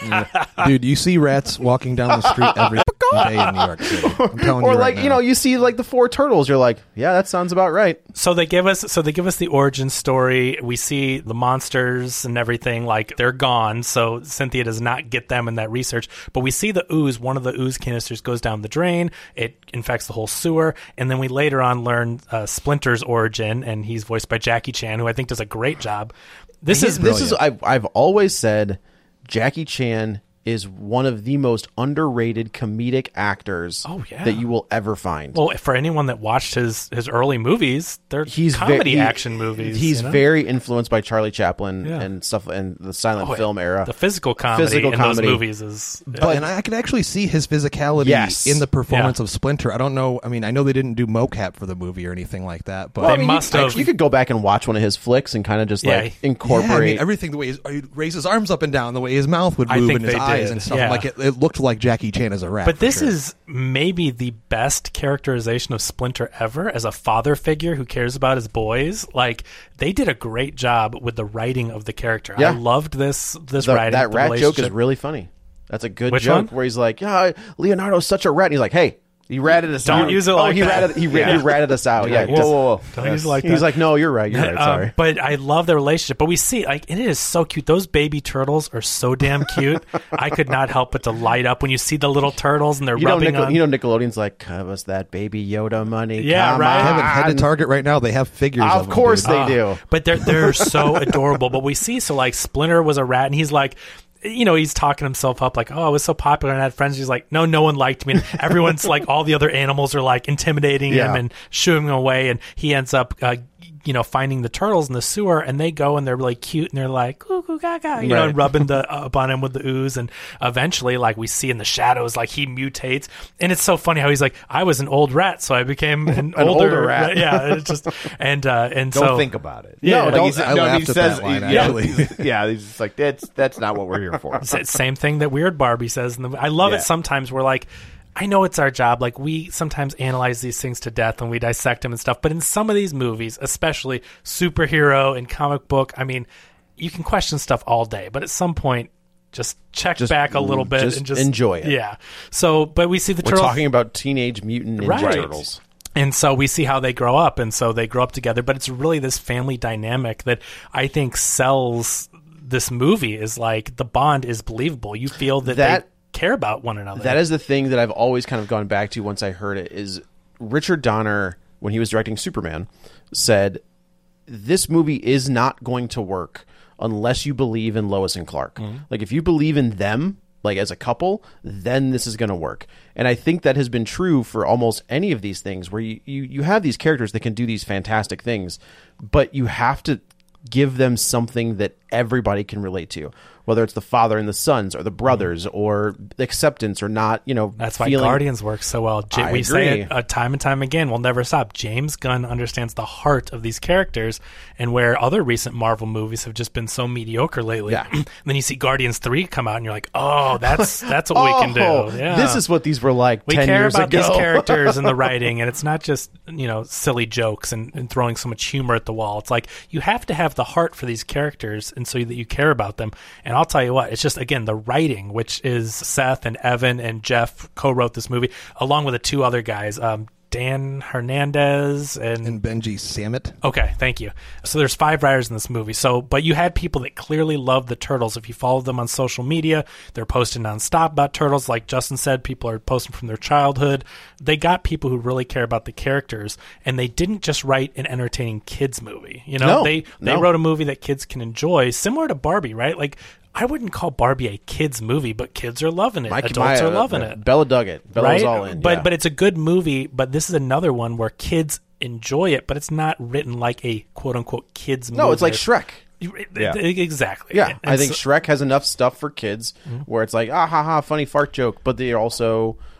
Dude, you see rats walking down the street every day in New York City. I'm telling you,
or
right now.
you see the 4 turtles. You're like, "Yeah, that sounds about right."
So they give us the origin story. We see the monsters and everything. Like, they're gone. So Cynthia does not get them in that research. But we see the ooze. One of the ooze canisters goes down the drain. It infects the whole sewer. And then we later on learn Splinter's origin, and he's voiced by Jackie Chan, who I think does a great job. This is
I've always said Jackie Chan is one of the most underrated comedic actors that you will ever find.
Well, for anyone that watched his early movies, they're comedy action movies.
He's very influenced by Charlie Chaplin and stuff, and the silent film era.
The physical comedy in those movies is...
and I can actually see his physicality in the performance of Splinter. I don't know. I mean, I know they didn't do mocap for the movie or anything like that, but...
They must have.
You could go back and watch one of his flicks and kind of just incorporate...
everything, the way he raised his arms up and down, the way his mouth would move and his eyes and stuff. Like it looked like Jackie Chan as a rat.
But this is maybe the best characterization of Splinter ever as a father figure who cares about his boys. Like, they did a great job with the writing of the character. I loved this writing.
That rat joke is really funny. That's a good joke where he's like, "Yeah, Leonardo's such a rat." And he's like, "Hey, he ratted us out."
Don't use it like that.
He ratted us out. Yeah. Whoa.
Don't use it like that.
He's like, "No, you're right. You're right. Sorry."
But I love the relationship. But we see, it is so cute. Those baby turtles are so damn cute. I could not help but to light up when you see the little turtles and they're rubbing on.
Nickelodeon's like, "Give us that baby Yoda money."
Yeah,
Come
right.
on.
I haven't head to Target right now. They have figures of them.
Of course they do.
But they're so adorable. But we see, Splinter was a rat, and he's like... he's talking himself up like, "Oh, I was so popular and I had friends." He's like, no one liked me. And everyone's like, all the other animals are like intimidating him and shooing him away. And he ends up, finding the turtles in the sewer, and they go and they're really cute and they're like, "Goo goo gaga," and rubbing up on him with the ooze. And eventually, we see in the shadows, he mutates. And it's so funny how he's like, "I was an old rat, so I became an older rat." Yeah, it's just and
don't
so
think about it.
Yeah,
I laughed at that line, actually.
He's just like, that's not what we're here for.
Same thing that Weird Barbie says. And I love it sometimes. We're like, I know it's our job. We sometimes analyze these things to death and we dissect them and stuff. But in some of these movies, especially superhero and comic book, I mean, you can question stuff all day. But at some point, just check back a little bit and just
enjoy it.
Yeah. So, but we see the turtles.
We're talking about Teenage Mutant Ninja Turtles.
And so we see how they grow up. And so they grow up together. But it's really this family dynamic that I think sells this movie. Is the bond is believable. You feel that they care about one another.
That is the thing that I've always kind of gone back to once I heard it, is Richard Donner, when he was directing Superman, said, "This movie is not going to work unless you believe in Lois and Clark. Mm-hmm. If you believe in them, as a couple, then this is going to work." And I think that has been true for almost any of these things where you have these characters that can do these fantastic things, but you have to give them something that everybody can relate to, whether it's the father and the sons or the brothers or acceptance or not,
That's why Guardians works so well. We say it time and time again. We'll never stop. James Gunn understands the heart of these characters, and where other recent Marvel movies have just been so mediocre lately. Yeah. And then you see Guardians 3 come out and you're like, "Oh, that's what we can do." Yeah.
This is what these were like 10 years ago.
We care about these characters and the writing, and it's not just, silly jokes and throwing so much humor at the wall. It's you have to have the heart for these characters, and so that you care about them. And I'll tell you what, it's just, again, the writing, which is Seth and Evan and Jeff co-wrote this movie, along with the 2 other guys, Dan Hernandez and
Benji Samit.
Okay, thank you. So there's 5 writers in this movie. But you had people that clearly love the Turtles. If you follow them on social media, they're posting nonstop about Turtles. Like Justin said, people are posting from their childhood. They got people who really care about the characters, and they didn't just write an entertaining kids movie. They wrote a movie that kids can enjoy, similar to Barbie, right? I wouldn't call Barbie a kids movie, but kids are loving it. Adults are loving it.
Bella dug it. Bella was all in.
But it's a good movie. But this is another one where kids enjoy it, but it's not written like a quote unquote kids movie.
No, it's like Shrek.
Yeah. Exactly.
Yeah, I think Shrek has enough stuff for kids where it's like, ha ha, funny fart joke, but they also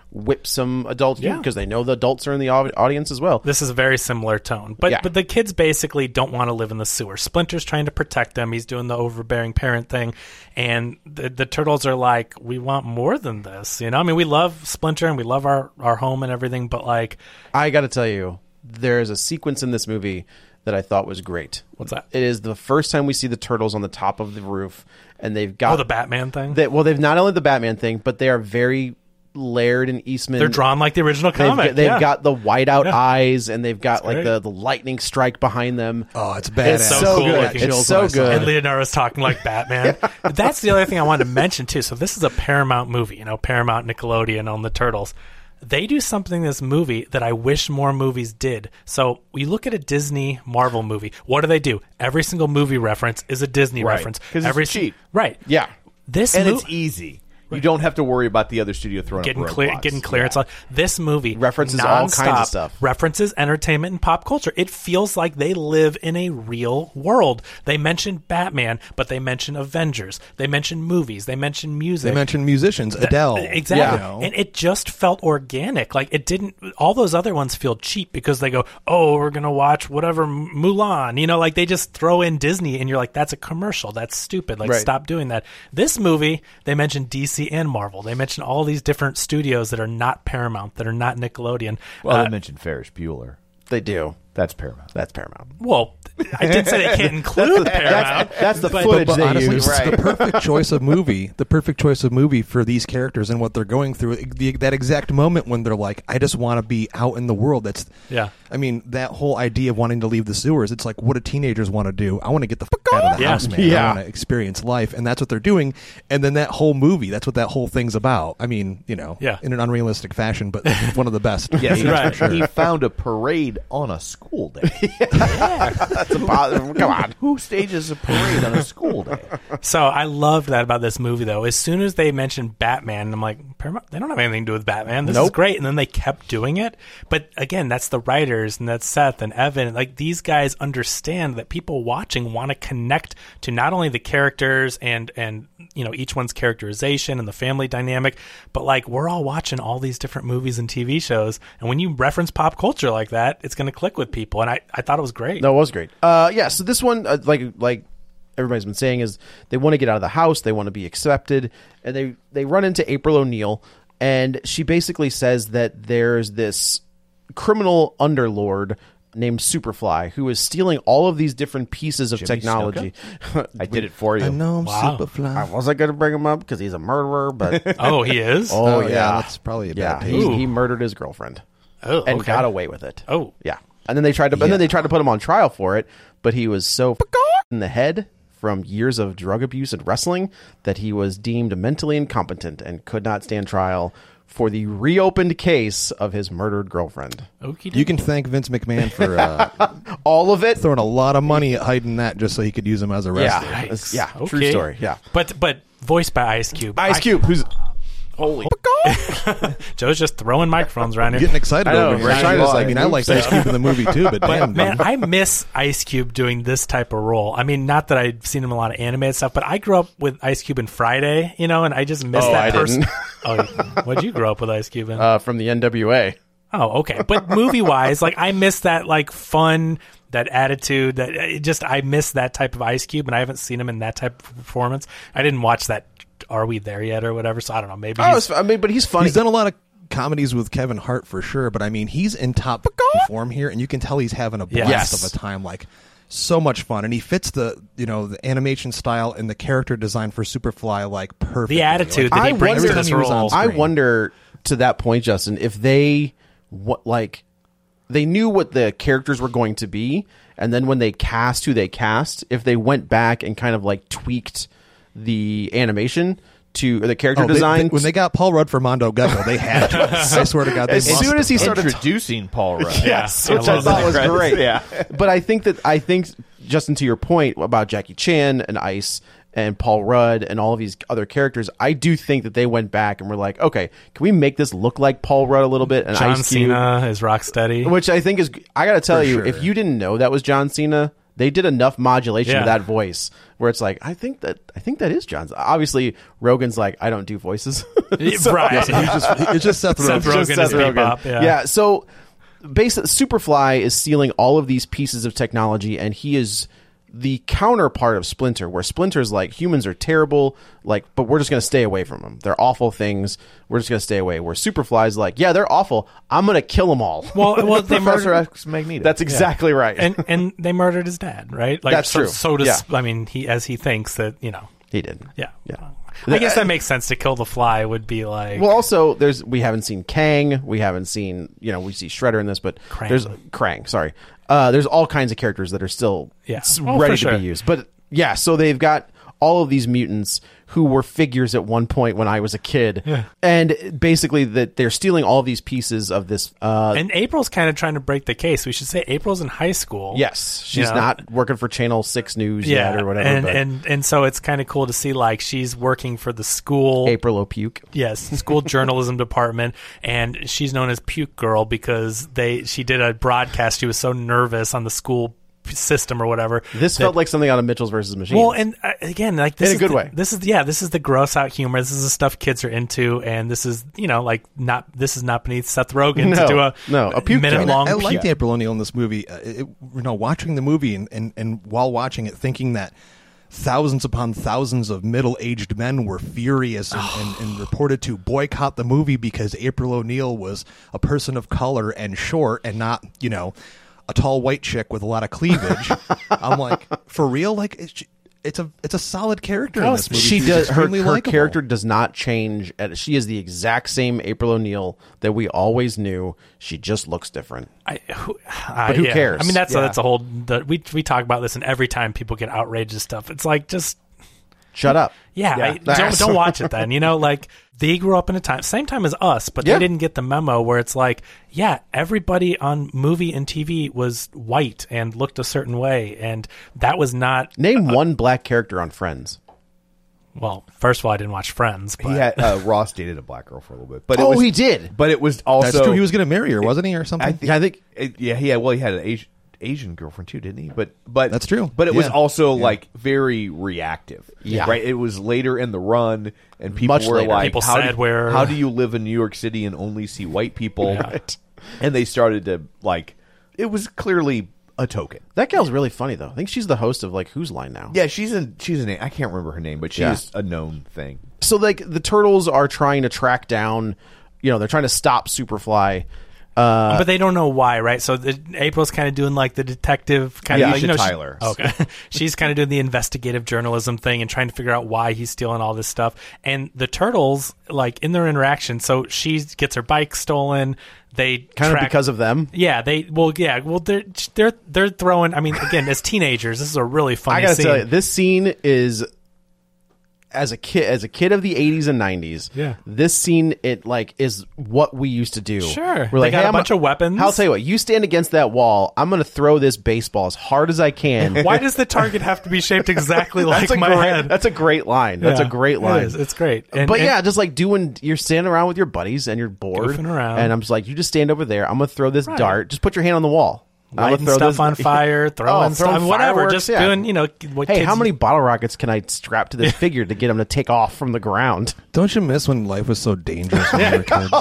whip some adults because they know the adults are in the audience as well.
This is a very similar tone. But the kids basically don't want to live in the sewer. Splinter's trying to protect them. He's doing the overbearing parent thing. And the turtles are like, we want more than this. You know, I mean, we love Splinter and we love our home and everything, but like...
I got to tell you, there's a sequence in this movie that I thought was great.
What's that?
It is the first time we see the turtles on the top of the roof, and they've got...
Oh, the Batman thing?
They've not only the Batman thing, but they are very Laird and Eastman.
They're drawn like the original comic.
They've got the whiteout eyes, and they've got like the lightning strike behind them.
Oh, it's badass.
It's so cool.
Good. It's so good.
And Leonardo's talking like Batman. That's the other thing I wanted to mention, too. So this is a Paramount movie, you know, Paramount, Nickelodeon on the Turtles. They do something in this movie that I wish more movies did. So we look at a Disney Marvel movie. What do? Every single movie reference is a Disney reference.
Because it's cheap.
Right.
Yeah.
It's easy. You don't have to worry about the other studio throwing
getting
up roadblocks.
getting clearance. This movie
references all kinds of stuff.
References entertainment and pop culture. It feels like they live in a real world. They mention Batman, but they mention Avengers. They mention movies. They mention music.
They mention musicians. Adele.
Exactly. Yeah. And it just felt organic. Like it didn't. All those other ones feel cheap because they go, "Oh, we're gonna watch whatever Mulan." You know, like they just throw in Disney, and you're like, "That's a commercial. That's stupid. Like stop doing that." This movie, they mention DC and Marvel. They mention all these different studios that are not Paramount, that are not Nickelodeon.
Well, they mentioned Ferris Bueller.
They do.
That's Paramount.
Well, I did say they can't include Paramount.
That's the footage
but
they
honestly,
use.
it's the perfect choice of movie. The perfect choice of movie for these characters and what they're going through. That exact moment when they're like, I just want to be out in the world. I mean, that whole idea of wanting to leave the sewers, it's like what do teenagers want to do? I want to get the fuck out of the house, man. I want to experience life. And that's what they're doing. And then that whole movie, that's what that whole thing's about. I mean, you know, in an unrealistic fashion, but one of the best.
Yes,
right.
Sure. He found a parade on a school day.
That's a positive. Come on.
Who stages a parade on a school day?
So I loved that about this movie, though. As soon as they mentioned Batman, I'm like, Paramount, they don't have anything to do with Batman. This is great. And then they kept doing it. But again, that's the writers, and that's Seth and Evan. Like, these guys understand that people watching want to connect to not only the characters and you know, each one's characterization and the family dynamic, but like, we're all watching all these different movies and TV shows. And when you reference pop culture like that, it's going to click with people. And I thought it was great.
No, it was great. So this one, like everybody's been saying, is they want to get out of the house, they want to be accepted, and they run into April O'Neil, and she basically says that there's this criminal underlord named Superfly who is stealing all of these different pieces of technology.
I did it for you.
I know I'm Superfly.
I wasn't going to bring him up because he's a murderer, but
oh, he is.
Oh yeah,
that's probably a bad taste.
He murdered his girlfriend.
Oh,
and got away with it.
Oh,
yeah. And then they tried to put him on trial for it, but he was so in the head from years of drug abuse and wrestling that he was deemed mentally incompetent and could not stand trial for the reopened case of his murdered girlfriend.
You can thank Vince McMahon for
all of it,
throwing a lot of money at hiding that just so he could use him as a wrestler.
Yeah, true story. Yeah,
but voiced by Ice Cube.
Ice Cube, who's holy.
Joe's just throwing microphones around here.
Getting excited over here.
I
mean, I liked Ice Cube in the movie too, but damn,
man, I miss Ice Cube doing this type of role. I mean, not that I've seen him in a lot of animated stuff, but I grew up with Ice Cube in Friday, you know, and I just miss that person. Oh, what'd you grow up with Ice Cube in?
From the NWA.
Oh, okay. But movie-wise, like, I miss that, like, fun, that attitude, that I miss that type of Ice Cube, and I haven't seen him in that type of performance. I didn't watch that Are We There Yet or whatever, so I don't know. Maybe
but he's funny.
He's done a lot of comedies with Kevin Hart for sure, but I mean, he's in top form here, and you can tell he's having a blast of a time. Like, so much fun, and he fits the animation style and the character design for Superfly like perfectly.
The attitude that he brings to this role.
I wonder, to that point, Justin, if they knew what the characters were going to be, and then when they cast who they cast, if they went back and kind of like tweaked the animation to the character design.
When they got Paul Rudd for Mondo Gecko, they had to. I swear to God,
as soon as he started
introducing Paul Rudd,
yes, which I thought was great. Yeah, but I think Justin, to your point about Jackie Chan and Ice and Paul Rudd and all of these other characters, I do think that they went back and were like, okay, can we make this look like Paul Rudd a little bit? And
John
Ice Cube,
Cena is Rocksteady,
which I think is. I got to tell you, if you didn't know that was John Cena, They did enough modulation of that voice where it's like, I think that is John's. Obviously, Rogen's like, I don't do voices.
Right.
It's just Seth Rogen.
Seth Rogen.
Yeah. So basically, Superfly is stealing all of these pieces of technology, and he is the counterpart of Splinter, where Splinter's like, humans are terrible, like, but we're just going to stay away from them. They're awful things. We're just going to stay away. Where Superfly's like, yeah, they're awful. I'm going to kill them all.
Well, they
Professor
murdered.
X Magneto.
That's exactly right.
And they murdered his dad, right? Like,
That's true.
So does
Yeah.
I mean, he thinks that
he did.
Yeah.
Yeah.
I guess that makes sense. To kill the Fly would be like.
Well, also, we haven't seen Kang. We haven't seen, we see Shredder in this, but there's Krang. Sorry, there's all kinds of characters that are still ready to be used. But yeah, so they've got all of these mutants who were figures at one point when I was a kid, and basically that they're stealing all these pieces of this.
And April's kind of trying to break the case. We should say April's in high school.
Yes, she's not working for Channel 6 News yet or whatever.
And so it's kind of cool to see like she's working for the school.
April O'Puke.
Yes, school journalism department, and she's known as Puke Girl because she did a broadcast. She was so nervous on the school system or whatever.
This felt like something out of Mitchell's versus Machines.
Well, and again, like this
in a
is
good way.
This is the gross out humor. This is the stuff kids are into, and this is this is not beneath Seth Rogen to do a
puke
minute long.
I liked April O'Neil in this movie. Watching the movie and while watching it, thinking that thousands upon thousands of middle-aged men were furious and reported to boycott the movie because April O'Neil was a person of color and short and not, a tall white chick with a lot of cleavage. I'm like, for real? Like, it's a solid character in this movie.
She does. Her
likable.
character does not change. She is the exact same April O'Neil that we always knew. She just looks different.
But
who cares?
I mean, that's a whole. We talk about this, and every time people get outraged and stuff, it's like just
shut up.
Yeah, don't watch it then. Like they grew up in a same time as us, but they didn't get the memo where it's like, everybody on movie and TV was white and looked a certain way, and that was not.
Name one black character on Friends.
Well, first of all, I didn't watch Friends. But.
He had Ross dated a black girl for a little bit, but
he did.
But it was also
that's true. He was going to marry her, wasn't he, or something?
I think.
He had an Asian girlfriend too, didn't he? But
that's true.
But it was also like very reactive.
Yeah,
right. It was later in the run, and people
Much
were
later.
like,
people said, "How
do you live in New York City and only see white people?"
Right.
And they started to like. It was clearly a token.
That gal's really funny though. I think she's the host of like Who's Line now.
Yeah, she's an I can't remember her name, but she's a known thing.
So like the Turtles are trying to track down. They're trying to stop Superfly.
But they don't know why, right? So April's kind of doing like the detective kind of.
Tyler.
Okay, she's kind of doing the investigative journalism thing and trying to figure out why he's stealing all this stuff. And the Turtles, like in their interaction, so she gets her bike stolen. They
kind of because of them.
Yeah, they're throwing. I mean, again, as teenagers, this is a really funny.
I gotta
scene.
tell you, this scene is. As a kid of the 80s and 90s, this scene is what we used to do.
Sure,
we're like,
got a bunch of weapons.
I'll tell you what, you stand against that wall. I'm going to throw this baseball as hard as I can.
Why does the target have to be shaped exactly like my head?
That's a great line. That's a great line.
It is. It's great.
Just like you're standing around with your buddies and you're bored,
goofing around,
and I'm just like, you just stand over there. I'm going to throw this dart. Just put your hand on the wall.
Lighting stuff on fire, throwing stuff, whatever. Just doing,
Hey, how many bottle rockets can I strap to this figure to get them to take off from the ground?
Don't you miss when life was so dangerous when you were kids?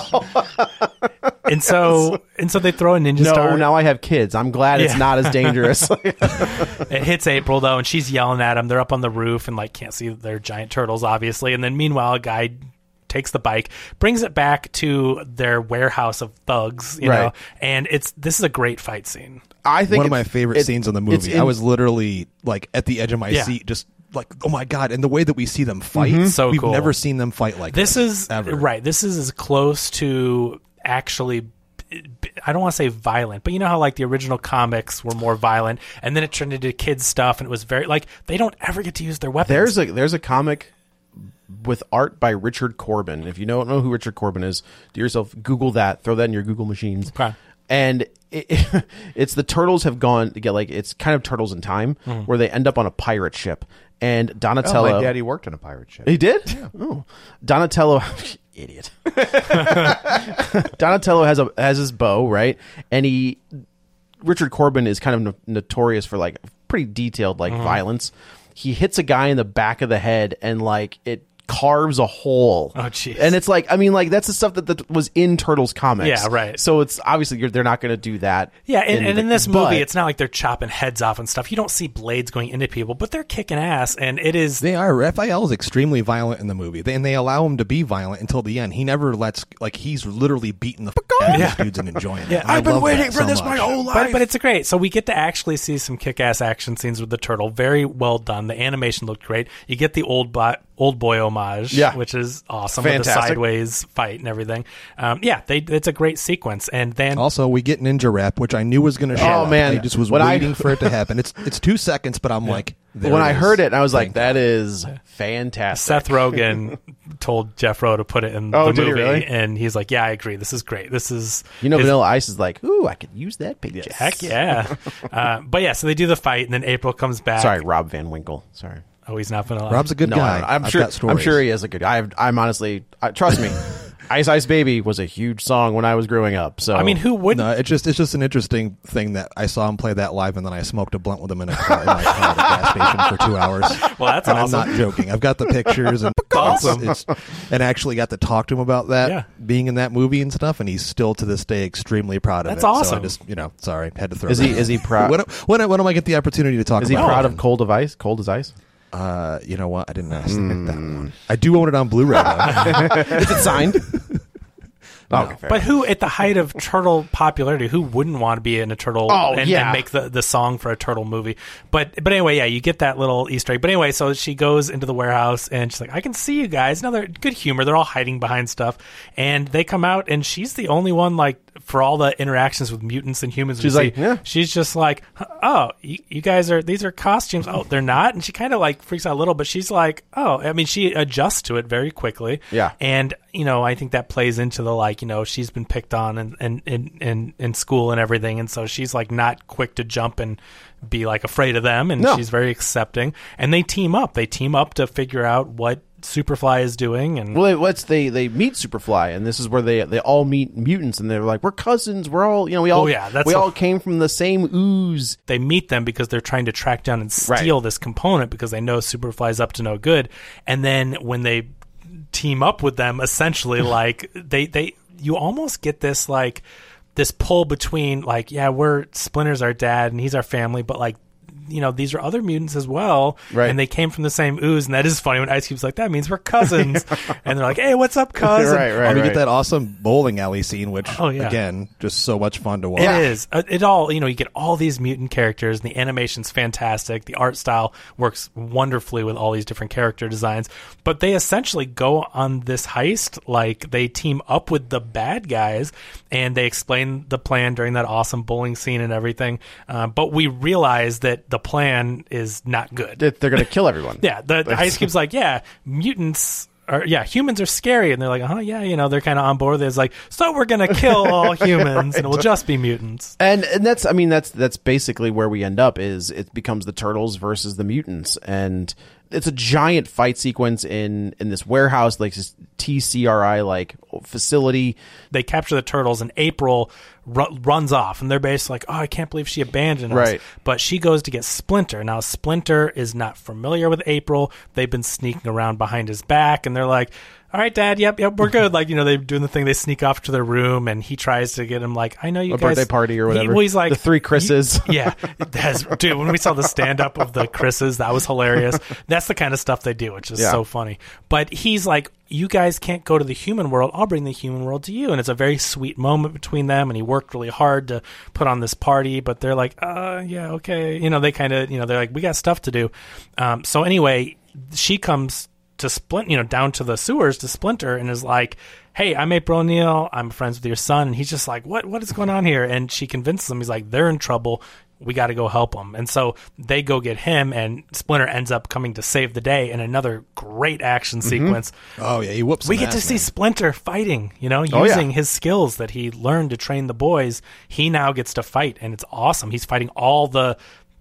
And so they throw a ninja star.
No, now I have kids. I'm glad it's not as dangerous.
It hits April though, and she's yelling at them. They're up on the roof and can't see their giant turtles, obviously. And then meanwhile, a guy takes the bike, brings it back to their warehouse of thugs, you know, and this is a great fight scene.
I think one of my favorite scenes in the movie. I was literally at the edge of my seat, just like, oh my god! And the way that we see them fight,
so
we've
cool.
never seen them fight like
this. Is
ever.
Right. This is as close to actually. I don't want to say violent, but you know how the original comics were more violent, and then it turned into kids stuff, and it was very they don't ever get to use their weapons.
There's a comic with art by Richard Corbin. If you don't know who Richard Corbin is, do yourself Google that. Throw that in your Google machines.
Okay.
And it's the Turtles have gone to get it's kind of Turtles in Time, where they end up on a pirate ship. And Donatello,
my daddy worked on a pirate ship.
He did?
Yeah.
Oh, Donatello, idiot. Donatello has his bow, right? And Richard Corbin is kind of notorious for pretty detailed violence. He hits a guy in the back of the head and like it carves a hole.
Oh, jeez.
And it's like, I mean, like that's the stuff that was in Turtles comics.
Yeah, right.
So it's obviously they're not going to do that.
Yeah, and in this movie, it's not like they're chopping heads off and stuff. You don't see blades going into people, but they're kicking ass, and it is.
They are. Raphael is extremely violent in the movie, and they allow him to be violent until the end. He never lets, like, he's literally beating the out of these dudes and enjoying it.
Yeah,
I've
been waiting for this my whole life.
But it's great. So we get to actually see some kick-ass action scenes with the turtle. Very well done. The animation looked great. You get the old boy homage, which is awesome.
Fantastic.
With the sideways fight and everything. It's a great sequence. And then
also we get Ninja Rap, which I knew was going to show.
Oh man,
I just was waiting for it to happen. It's 2 seconds, but I'm like,
when I heard it, I was like, that is fantastic.
Seth Rogen told Jeff Rowe to put it in the movie,
did he really?
And he's like, "Yeah, I agree. This is great. This is
Vanilla Ice is like, ooh, I could use that picture.
Heck yeah." But yeah, so they do the fight, and then April comes back.
Sorry, Rob Van Winkle. Sorry.
Oh, he's not Vanilla.
Rob's a good guy.
I'm sure he is a good guy. I'm honestly, trust me. Ice Ice Baby was a huge song when I was growing up. So
I mean, who wouldn't?
No, it's just an interesting thing that I saw him play that live, and then I smoked a blunt with him in my car at a gas station for 2 hours.
Well, that's
and
awesome.
I'm not joking. I've got the pictures and
awesome.
And actually got to talk to him about that being in that movie and stuff, and he's still to this day extremely proud of it.
That's awesome.
So I just, sorry, had to throw.
Is he proud?
When do I get the opportunity to talk?
Is he
about
proud
it?
of Cold as Ice?
You know what? I didn't ask that one. I do own it on Blu-ray.
Is it signed?
No.
Okay,
but who, at the height of turtle popularity, who wouldn't want to be in a turtle and make the song for a turtle movie? But anyway, yeah, you get that little Easter egg. But anyway, so she goes into the warehouse and she's like, "I can see you guys." Now they're good humor. They're all hiding behind stuff, and they come out, and she's the only one like for all the interactions with mutants and humans.
She's like,
she's just like, "Oh, you guys these are costumes." Oh, they're not, and she kind of like freaks out a little, but she's like, "Oh," I mean, she adjusts to it very quickly.
Yeah,
and I think that plays into the like, she's been picked on in school and everything, and so she's like not quick to jump and be like afraid of them, and she's very accepting. And they team up to figure out what Superfly is doing. And
they meet Superfly, and this is where they all meet mutants, and they're like, we're cousins, we're all we all came from the same ooze.
They meet them because they're trying to track down and steal this component because they know Superfly's up to no good. And then when they team up with them, essentially like you almost get this like this pull between like, yeah, we're Splinter's our dad and he's our family, but like, these are other mutants as well, and they came from the same ooze, and that is funny when Ice Cube's like, that means we're cousins, and they're like, hey, what's up, cuz?
We get that awesome bowling alley scene, which again, just so much fun to watch.
It is. It all, you get all these mutant characters, and the animation's fantastic. The art style works wonderfully with all these different character designs, but they essentially go on this heist, like they team up with the bad guys, and they explain the plan during that awesome bowling scene and everything, but we realize that the plan is not good.
They're going to kill everyone.
Yeah, the Ice Cube's like, humans are scary, and they're like, they're kind of on board. There's like, so we're going to kill all humans, and it will just be mutants.
And that's basically where we end up. Is it becomes the turtles versus the mutants, and it's a giant fight sequence in this warehouse, like this TCRI like facility.
They capture the turtles, and April runs off, and they're basically like, oh, I can't believe she abandoned us.
Right.
But she goes to get Splinter. Now, Splinter is not familiar with April. They've been sneaking around behind his back, and they're like, all right, Dad, yep, we're good. Like, they're doing the thing. They sneak off to their room, and he tries to get him like, I know you guys.
Birthday party or whatever.
He's like,
the 3 Chris's.
Dude, when we saw the stand-up of the Chris's, that was hilarious. That's the kind of stuff they do, which is so funny. But he's like, you guys can't go to the human world. I'll bring the human world to you. And it's a very sweet moment between them, and he worked really hard to put on this party, but they're like, yeah, okay. They kind of, they're like, we got stuff to do. So anyway, she comes to Splinter, down to the sewers to Splinter, and is like, hey, I'm April O'Neil. I'm friends with your son. And he's just like, what is going on here? And she convinces him. He's like, they're in trouble. We got to go help them. And so they go get him, and Splinter ends up coming to save the day in another great action sequence.
Oh, yeah, he whoops
We get to see Splinter fighting, using his skills that he learned to train the boys. He now gets to fight, and it's awesome. He's fighting all the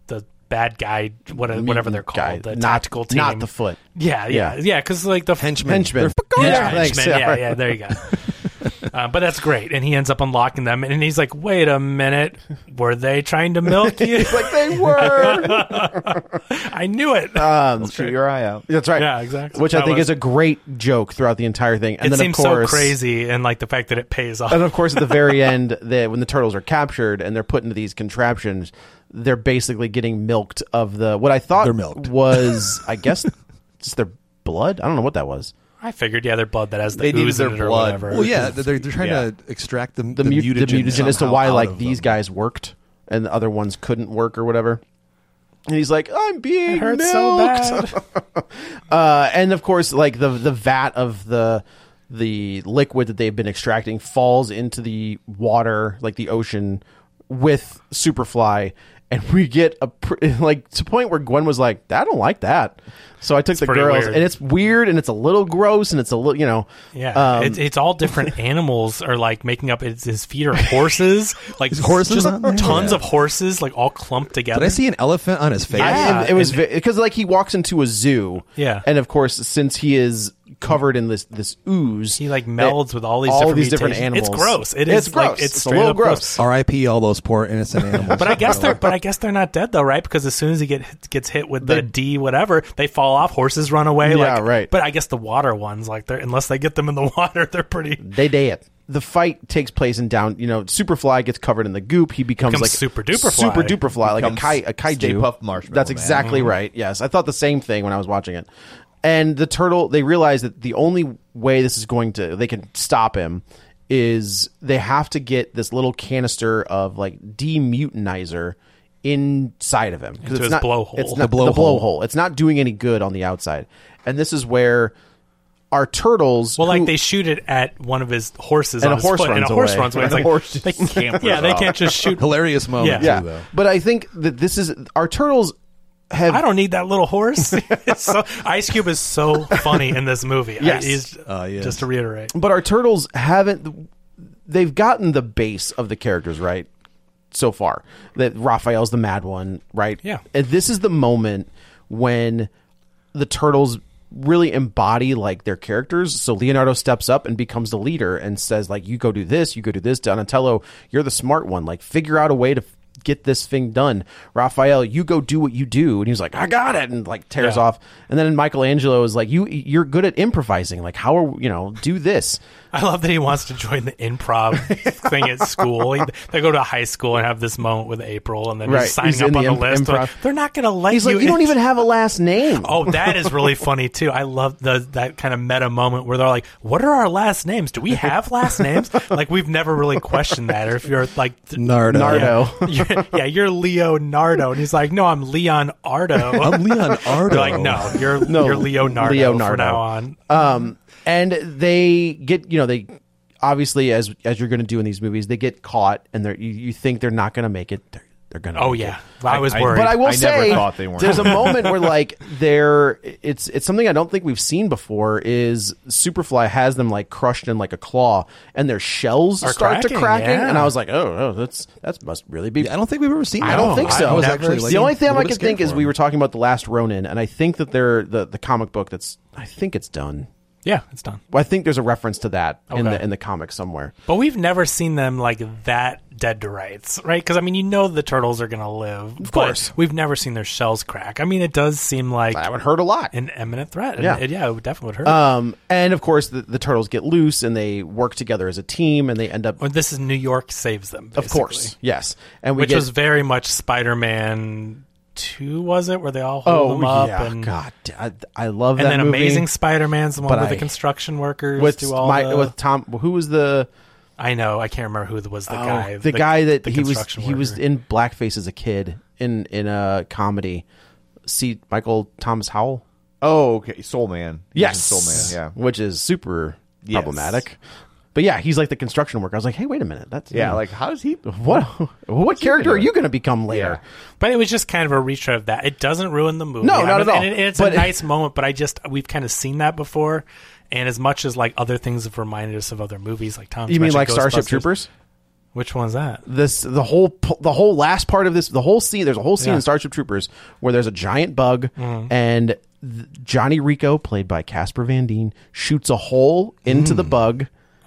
bad guy, whatever they're called, the tactical team.
Not the Foot.
Yeah, because like the
henchmen.
Henchmen.
Yeah, there you go. But that's great. And he ends up unlocking them. And he's like, wait a minute. Were they trying to milk you?
Like they were.
I knew it.
Shoot your eye out.
That's right.
Yeah, exactly.
Which I think is a great joke throughout the entire thing. And
it
then,
seems
of course,
so crazy, and like the fact that it pays off.
And of course, at the very end, when the turtles are captured and they're put into these contraptions, they're basically getting milked of what I thought was, I guess, just their blood. I don't know what that was.
I figured, their blood that has the
they
ooze
their
in it or
blood.
whatever.
Well, yeah, they're trying to extract the
mutagen as to why like these guys worked and the other ones couldn't work or whatever. And he's like, I'm being milked.
So bad.
And of course, like the vat of the liquid that they've been extracting falls into the water, like the ocean, with Superfly. And we get to the point where Gwen was like, I don't like that. So I took the girls, and it's weird, and it's a little gross, and it's a little,
it's all different animals are like making up. His feet are horses, like
horses,
just tons of horses, like all clumped together.
Did I see an elephant on his face?
It was because like he walks into a zoo, and of course since he is covered in this ooze,
he like melds with all these different animals. It's gross.
It's gross.
Like, it's
a little gross.
R.I.P. all those poor innocent animals.
But I guess they're not dead though, right? Because as soon as he gets hit with the D whatever, they fall off. Horses run away.
Yeah, right.
But I guess the water ones, like unless they get them in the water, they're pretty.
They dead. The fight takes place in down. Superfly gets covered in the goop. He becomes like
super duper fly,
like a kaiju.
Stay Puft Marshmallow.
That's exactly right. Yes, I thought the same thing when I was watching it. And the turtle, they realize that the only way they can stop him is they have to get this little canister of like demutinizer inside of him
because it's not blowhole.
It's not the blowhole. It's not doing any good on the outside. And this is where our turtles,
they shoot it at one of his horses,
and
on
a horse
foot,
runs
and a horse runs away.
And the horse just
they can't just shoot.
Hilarious moment,
yeah.
too, though.
But I think that this is our turtles.
I don't need that little horse. Ice Cube is so funny in this movie.
Yes.
Just to reiterate.
But our turtles they've gotten the base of the characters right so far. That Raphael's the mad one, right?
Yeah.
And this is the moment when the turtles really embody like their characters. So Leonardo steps up and becomes the leader and says like, you go do this. Donatello, you're the smart one. Like figure out a way to get this thing done. Raphael, you go do what you do. And he's like, I got it, and like tears off. And then Michelangelo is like, you're good at improvising. Like how do this.
I love that he wants to join the improv thing at school. They go to high school and have this moment with April, and then he's signing up on the list. Like, they're not going to let
you. He's like, you don't even have a last name.
Oh, that is really funny too. I love that kind of meta moment where they're like, what are our last names? Do we have last names? Like we've never really questioned that. Or if you're like
Nardo.
You're Leonardo, and he's like, no, I'm Leon Ardo.
I'm Leon Ardo.
They're like, no, you're Leonardo from now on.
And they get, they obviously, as you're going to do in these movies, they get caught, and you think they're not going to make it. They're going to.
Oh yeah, I was worried.
But I will say,
never thought they weren't.
There's a moment where like it's something I don't think we've seen before. Is Superfly has them like crushed in like a claw, and their shells start to cracking, and I was like, oh, that must really be.
I don't think we've ever seen that.
I don't think so.
I was actually
the only thing I can think is we were talking about The Last Ronin, and I think that they're the comic book I think it's done.
Yeah, it's done.
Well, I think there's a reference to that in the comic somewhere.
But we've never seen them like that dead to rights, right? Because the turtles are going to live. Of
course.
We've never seen their shells crack. I mean, it does seem like
that would hurt a lot.
An imminent threat.
Yeah,
it definitely would hurt.
And of course, the turtles get loose and they work together as a team, and they end up.
Well, this is New York saves them, basically.
Of course, yes, and
which was very much Spider-Man 2, was it, where they all hold them up? And,
God, I love that.
And then
movie.
Amazing Spider-Man's the one where the construction workers
with
do all
with Tom. Who was the?
I know, I can't remember who was the guy.
The guy that
the
he was in blackface as a kid in a comedy. See, Michael Thomas Howell.
Oh, okay, Soul Man.
Yes,
Soul Man. Yeah,
which is super problematic. But yeah, he's like the construction worker. I was like, hey, wait a minute. That's
like how does he?
What character are you going to become later?
Yeah. But it was just kind of a retread of that. It doesn't ruin the movie.
No, not at all.
And it's a nice moment. But we've kind of seen that before. And as much as like other things have reminded us of other movies, like Tom.
You mean like Starship Troopers?
Which one's that?
The whole last part of this, the whole scene. There's a whole scene in Starship Troopers where there's a giant bug and Johnny Rico, played by Casper Van Dien, shoots a hole into the bug.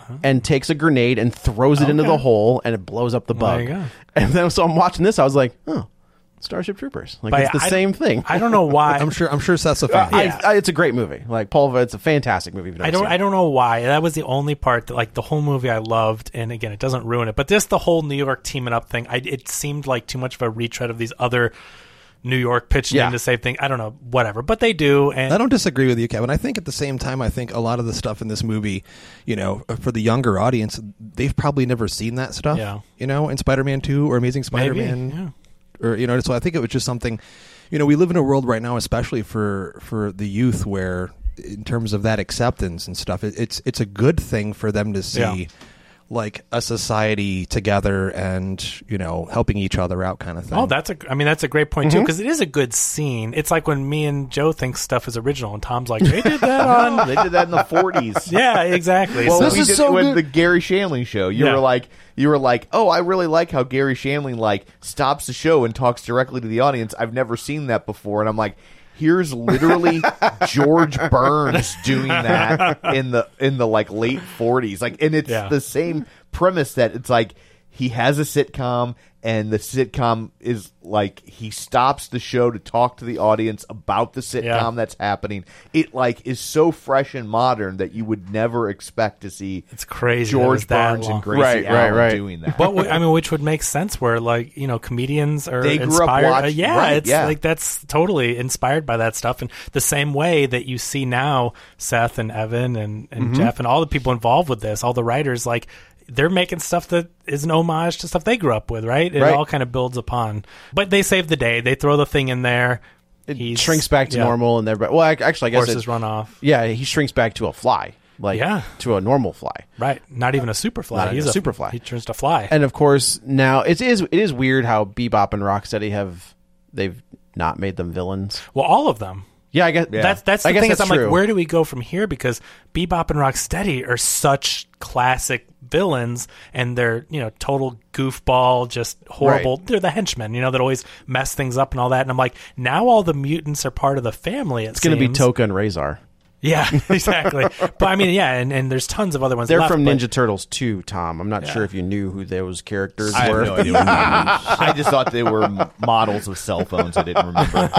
and takes a grenade and throws it into the hole, and it blows up the bug.
There you go.
And then so I'm watching this, I was like, oh, Starship Troopers. Like,
But
it's the same thing.
I don't know why.
I'm sure Seth's a fan.
It's a great movie. Like, Paul, it's a fantastic movie.
I don't know why. That was the only part that, like, the whole movie I loved, and again, it doesn't ruin it. But just the whole New York teaming up thing, it seemed like too much of a retread of these other New York pitching in the same thing. I don't know, whatever. But they do. And
I don't disagree with you, Kevin. I think at the same time, I think a lot of the stuff in this movie, you know, for the younger audience, they've probably never seen that stuff.
Yeah.
You know, in Spider-Man 2 or Amazing Spider-Man.
Maybe, yeah.
Or, you know, so I think it was just something, you know, we live in a world right now, especially for the youth, where in terms of that acceptance and stuff, it's a good thing for them to see like a society together and, you know, helping each other out kind of thing.
Oh, that's a great point too, because it is a good scene. It's like when me and Joe think stuff is original, and Tom's like, they did that on.
They did that in the 40s.
Yeah, exactly.
Well,
So-
we did it with the Gary Shandling show. You were like, oh, I really like how Gary Shandling like stops the show and talks directly to the audience. I've never seen that before, and I'm like, here's literally George Burns doing that in the like late 40s. Like, and it's the same premise that it's like he has a sitcom, and the sitcom is like he stops the show to talk to the audience about the sitcom that's happening. It like is so fresh and modern that you would never expect to see.
It's crazy.
George Burns and Gracie Allen doing that.
But I mean, which would make sense where, like, you know, comedians are
They grew up
inspired.
watching-
Like that's totally inspired by that stuff. And the same way that you see now Seth and Evan and Jeff and all the people involved with this, all the writers, like, they're making stuff that is an homage to stuff they grew up with, right? It all kind of builds upon. But they save the day. They throw the thing in there.
It shrinks back to normal, and everybody. Well, actually, I guess
horses run off.
Yeah, he shrinks back to a fly, like to a normal fly.
Right, not even a super fly.
He's a super fly.
He turns to fly.
And of course, now it is weird how Bebop and Rocksteady they've not made them villains.
Well, all of them.
Yeah, I guess
that's the
I guess
thing.
that's
I'm
true.
like, where do we go from here? Because Bebop and Rocksteady are such classic villains, and they're, you know, total goofball, just horrible.
Right.
They're the henchmen, you know, that always mess things up and all that. And I'm like, now all the mutants are part of the family.
It's going to be Toka and Razor.
Yeah, exactly. But I mean, and there's tons of other ones.
They're
left,
from
but-
Ninja Turtles too, Tom. I'm not sure if you knew who those characters
I
were.
have no idea what I just thought they were models of cell phones. I didn't remember.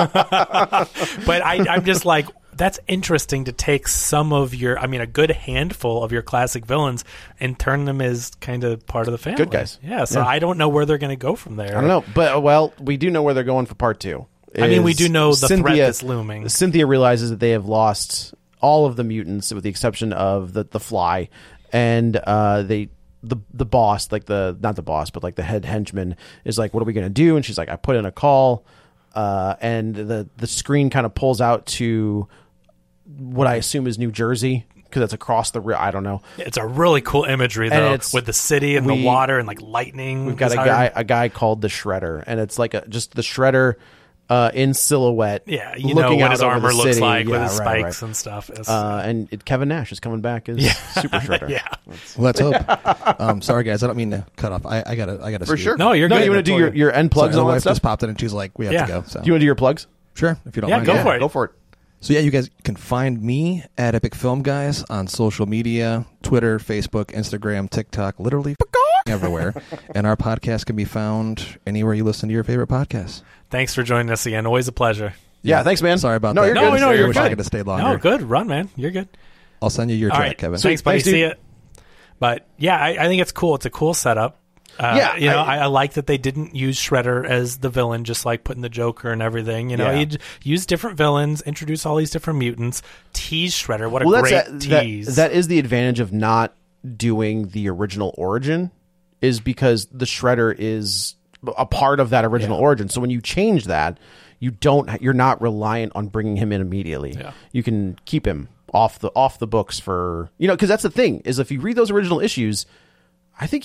But I'm just like, that's interesting to take some of a good handful of your classic villains and turn them as kind of part of the family.
Good guys.
Yeah, so I don't know where they're going to go from there.
I don't know, but well, we do know where they're going for part 2.
I mean, we do know the threat that's looming.
Cynthia realizes that they have lost all of the mutants with the exception of the fly, and the boss, like not the boss, but like the head henchman is like, what are we going to do? And she's like, I put in a call, and the screen kind of pulls out to what I assume is New Jersey, because it's across the I don't know.
It's a really cool imagery though, with the city and the water and like lightning.
We've got a guy called the Shredder, and it's like just the Shredder in silhouette.
Yeah, you know what his armor looks like with his spikes and stuff.
And Kevin Nash is coming back as Super Shredder.
Yeah.
Well, let's hope. Sorry, guys. I don't mean to cut off. I gotta.
For sure.
No, you're good.
You want to do your end plugs
Sorry,
on
my
that
wife
stuff?
just popped in and she's like, we have to go. So.
Do you want to do your plugs?
Sure, if you don't
Yeah,
mind.
go for it.
Go for it.
So you guys can find me at Epic Film Guys on social media, Twitter, Facebook, Instagram, TikTok, literally everywhere. And our podcast can be found anywhere you listen to your favorite podcasts.
Thanks for joining us again. Always a pleasure.
Yeah, thanks, man.
Sorry about
no,
that.
You're
No,
good.
no,
I
you're
wish
good.
I could have stayed longer.
No, good. Run, man. You're good.
I'll send you your
All
track,
right,
Kevin.
Thanks, buddy.
Thanks, dude.
See ya. But yeah, I think it's cool. It's a cool setup. I like that they didn't use Shredder as the villain, just like putting the Joker and everything. You know, he'd use different villains, introduce all these different mutants, tease Shredder. What a great tease!
That is the advantage of not doing the original origin, is because the Shredder is a part of that original origin. So when you change that, you're not reliant on bringing him in immediately.
Yeah.
You can keep him off the books for, you know, because that's the thing, is if you read those original issues, I think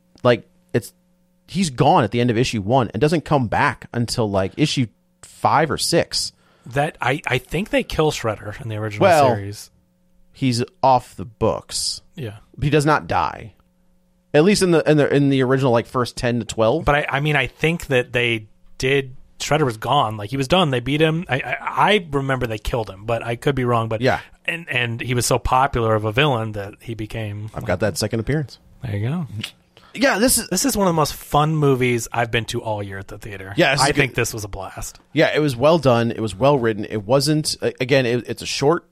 he's gone at the end of issue 1 and doesn't come back until like issue 5 or 6.
That I think they kill Shredder in the original series.
He's off the books.
Yeah,
He does not die. At least in the original, like, first 10 to 12.
but I mean I think that they did Shredder was gone. Like, he was done. They beat him. I remember they killed him, but I could be wrong. But
yeah,
and he was so popular of a villain that he became.
I've got that second appearance.
There you go.
Yeah, this
is one of the most fun movies I've been to all year at the theater.
Yeah,
I think this was a blast.
Yeah, it was well done. It was well written. It wasn't, again, it's a short,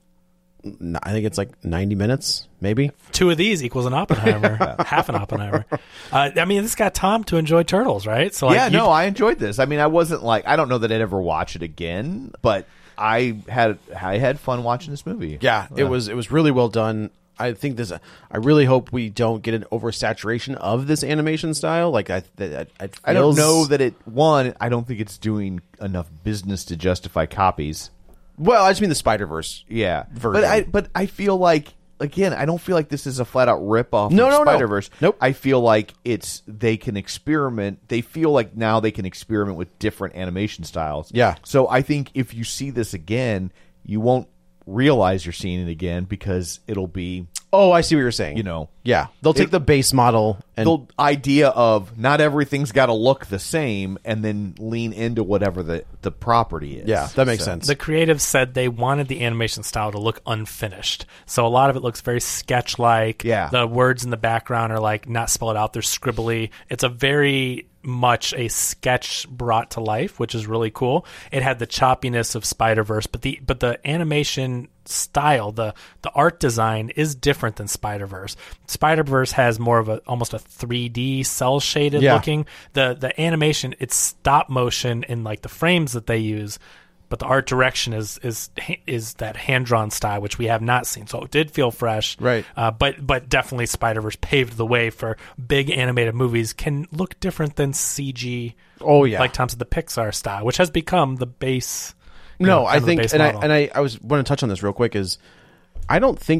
I think it's like 90 minutes, maybe.
2 of these equals an Oppenheimer, half an Oppenheimer. I mean, this got Tom to enjoy Turtles, right? So like,
I enjoyed this. I mean, I wasn't like, I don't know that I'd ever watch it again, but I had fun watching this movie.
Yeah, it was really well done. I think I really hope we don't get an oversaturation of this animation style. Like I
don't know that I don't think it's doing enough business to justify copies.
Well, I just mean the Spider-Verse, version.
But I feel like, again, I don't feel like this is a flat out rip off of Spider-Verse.
Nope.
I feel like they can experiment. They feel like now they can experiment with different animation styles.
Yeah.
So I think if you see this again, you won't realize you're seeing it again because it'll be
I see what you're saying. Yeah, they'll take the base model and
the idea of not everything's got to look the same and then lean into whatever the property is.
Yeah, that makes sense.
The creatives said they wanted the animation style to look unfinished, so a lot of it looks very sketch-like.
Yeah,
the words in the background are like not spelled out; they're scribbly. It's a very much a sketch brought to life, which is really cool. It had the choppiness of Spider-Verse, but the animation style, the art design is different than Spider-Verse. Spider-Verse has more of almost a 3D cell shaded looking. The animation, it's stop motion in like the frames that they use, but the art direction is that hand-drawn style, which we have not seen. So it did feel fresh.
Right.
But definitely Spider-Verse paved the way for big animated movies can look different than CG.
Oh, yeah.
Like Tom said, the Pixar style, which has become the base.
I think, and I want to touch on this real quick, is I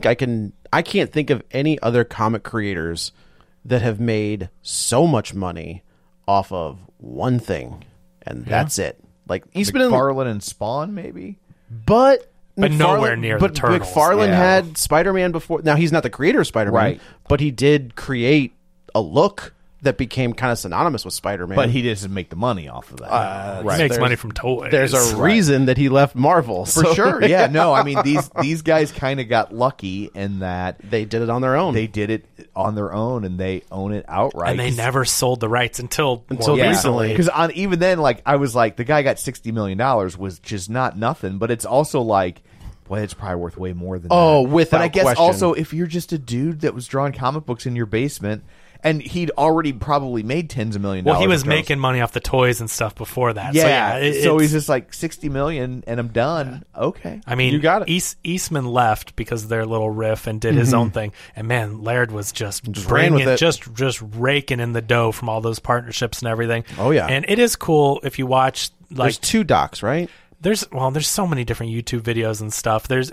can't think of any other comic creators that have made so much money off of one thing, and that's it. Like Eastman
McFarlane and Spawn, maybe,
but nowhere near the Turtles.
McFarlane had Spider-Man before. Now he's not the creator of Spider-Man,
right?
But he did create a look that became kind of synonymous with Spider-Man.
But he doesn't make the money off of that.
He makes money from toys.
There's a reason that he left Marvel.
For sure. Yeah, no, I mean, these guys kind of got lucky in that
they did it on their own.
They did it on their own, and they own it outright.
And they never sold the rights until
recently.
Because even then, like, I was like, the guy got $60 million was just not nothing, but it's also like, boy, it's probably worth way more than that.
Oh, without
But I guess
question.
also, if you're just a dude that was drawing comic books in your basement, and he'd already probably made tens of millions.
Well, he was making money off the toys and stuff before that.
Yeah, so he's just like $60 million, and I'm done. Yeah. Okay,
I mean,
you got it.
Eastman left because of their little riff and did his own thing, and man, Laird was just
ran with it,
just raking in the dough from all those partnerships and everything.
Oh yeah,
and it is cool if you watch. Like,
there's 2 docs, right?
There's so many different YouTube videos and stuff. There's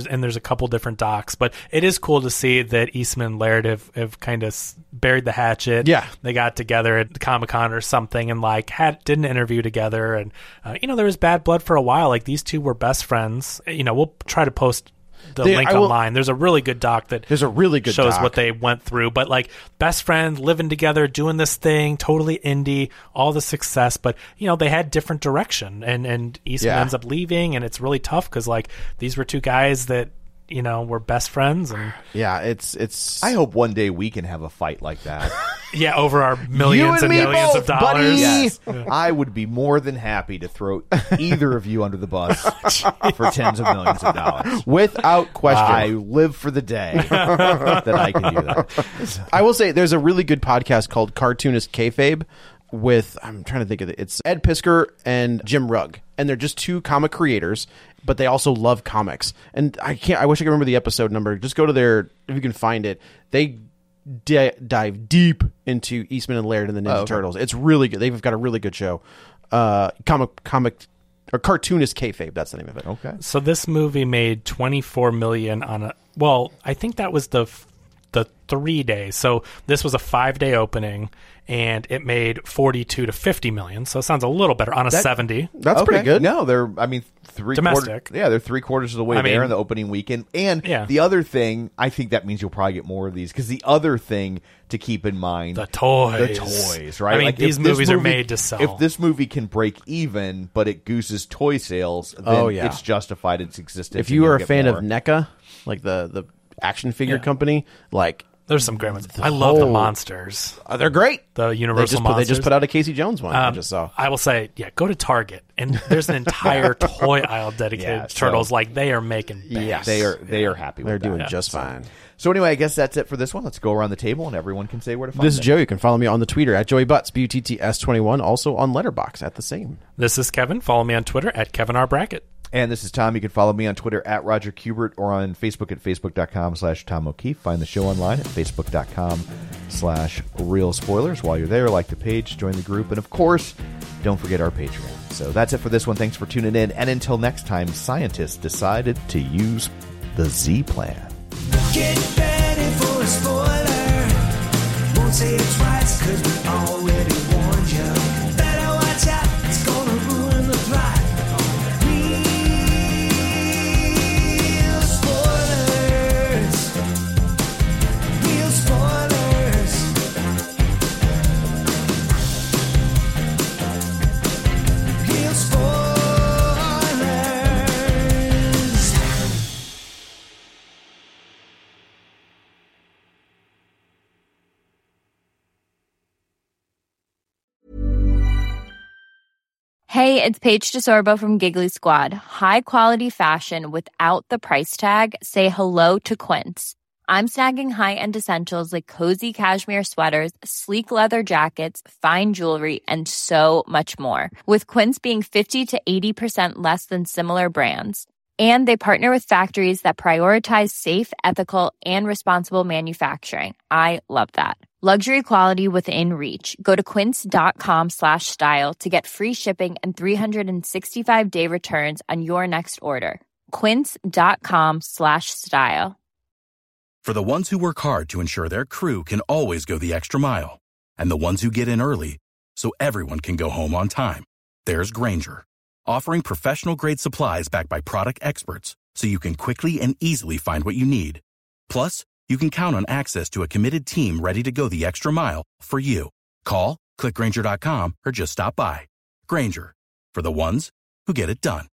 a couple different docs, but it is cool to see that Eastman and Laird have kind of buried the hatchet.
Yeah,
they got together at Comic-Con or something and like did an interview together, and there was bad blood for a while. Like these two were best friends. We'll try to post the link online. There's a really good doc that shows what they went through, but like best friends living together, doing this thing, totally indie, all the success, but they had different direction, and Eastman ends up leaving, and it's really tough because like these were 2 guys that were best friends, and
it's
I hope one day we can have a fight like that.
Yeah, over our millions and millions of dollars.
Buddy. Yes. I would be more than happy to throw either of you under the bus for tens of millions of dollars.
Without question.
I live for the day that I can do that.
I will say there's a really good podcast called Cartoonist Kayfabe with, I'm trying to think of it. It's Ed Piskor and Jim Rugg. And they're just 2 comic creators, but they also love comics. And I wish I could remember the episode number. Just go to their, if you can find it. They dive deep into Eastman and Laird and the Ninja Turtles. It's really good. They've got a really good show. Comic or Cartoonist Kayfabe, that's the name of it.
Okay.
So this movie made $24 million on I think that was the the 3 days. So this was a 5-day opening, and it made 42 to 50 million. So it sounds a little better on a 70.
That's pretty good.
No, they're
domestic.
They're 3/4 of the way there in the opening weekend. And the other thing, I think that means you'll probably get more of these, because the other thing to keep in mind,
the toys,
right?
I mean, these movies are made to sell.
If this movie can break even, but it gooses toy sales, then it's justified its existence.
If you are a fan of NECA, like the action figure company, like,
there's some great ones. I love the monsters.
They're great.
The Universal monsters.
They just put out a Casey Jones one. I just saw.
I will say, go to Target, and there's an entire toy aisle dedicated to Turtles. Like, they are making bank.
Yes, they are happy.
They're
with
doing
that.
just fine.
So anyway, I guess that's it for this one. Let's go around the table, and everyone can say where to find
This is Joe. You can follow me on the Twitter at Joey Butts, BUTTS21, also on Letterboxd at the same.
This is Kevin. Follow me on Twitter at Kevin R. Brackett.
And this is Tom. You can follow me on Twitter at Roger Kubert, or on Facebook at Facebook.com/Tom O'Keefe. Find the show online at Facebook.com/Real Spoilers. While you're there, like the page, join the group, and of course, don't forget our Patreon. So that's it for this one. Thanks for tuning in. And until next time, scientists decided to use the Z plan.
Get ready for a spoiler. Won't say it twice, 'cause we already warned you. Better watch out, it's gonna ruin the plot. Real spoilers. Real spoilers. Real spoilers.
Hey, it's Paige DeSorbo from Giggly Squad. High quality fashion without the price tag. Say hello to Quince. I'm snagging high-end essentials like cozy cashmere sweaters, sleek leather jackets, fine jewelry, and so much more. With Quince being 50 to 80% less than similar brands. And they partner with factories that prioritize safe, ethical, and responsible manufacturing. I love that. Luxury quality within reach. Go to quince.com/style to get free shipping and 365-day returns on your next order. Quince.com/style.
For the ones who work hard to ensure their crew can always go the extra mile, and the ones who get in early so everyone can go home on time, there's Grainger, offering professional-grade supplies backed by product experts so you can quickly and easily find what you need. Plus, you can count on access to a committed team ready to go the extra mile for you. Call, click Grainger.com, or just stop by. Grainger, for the ones who get it done.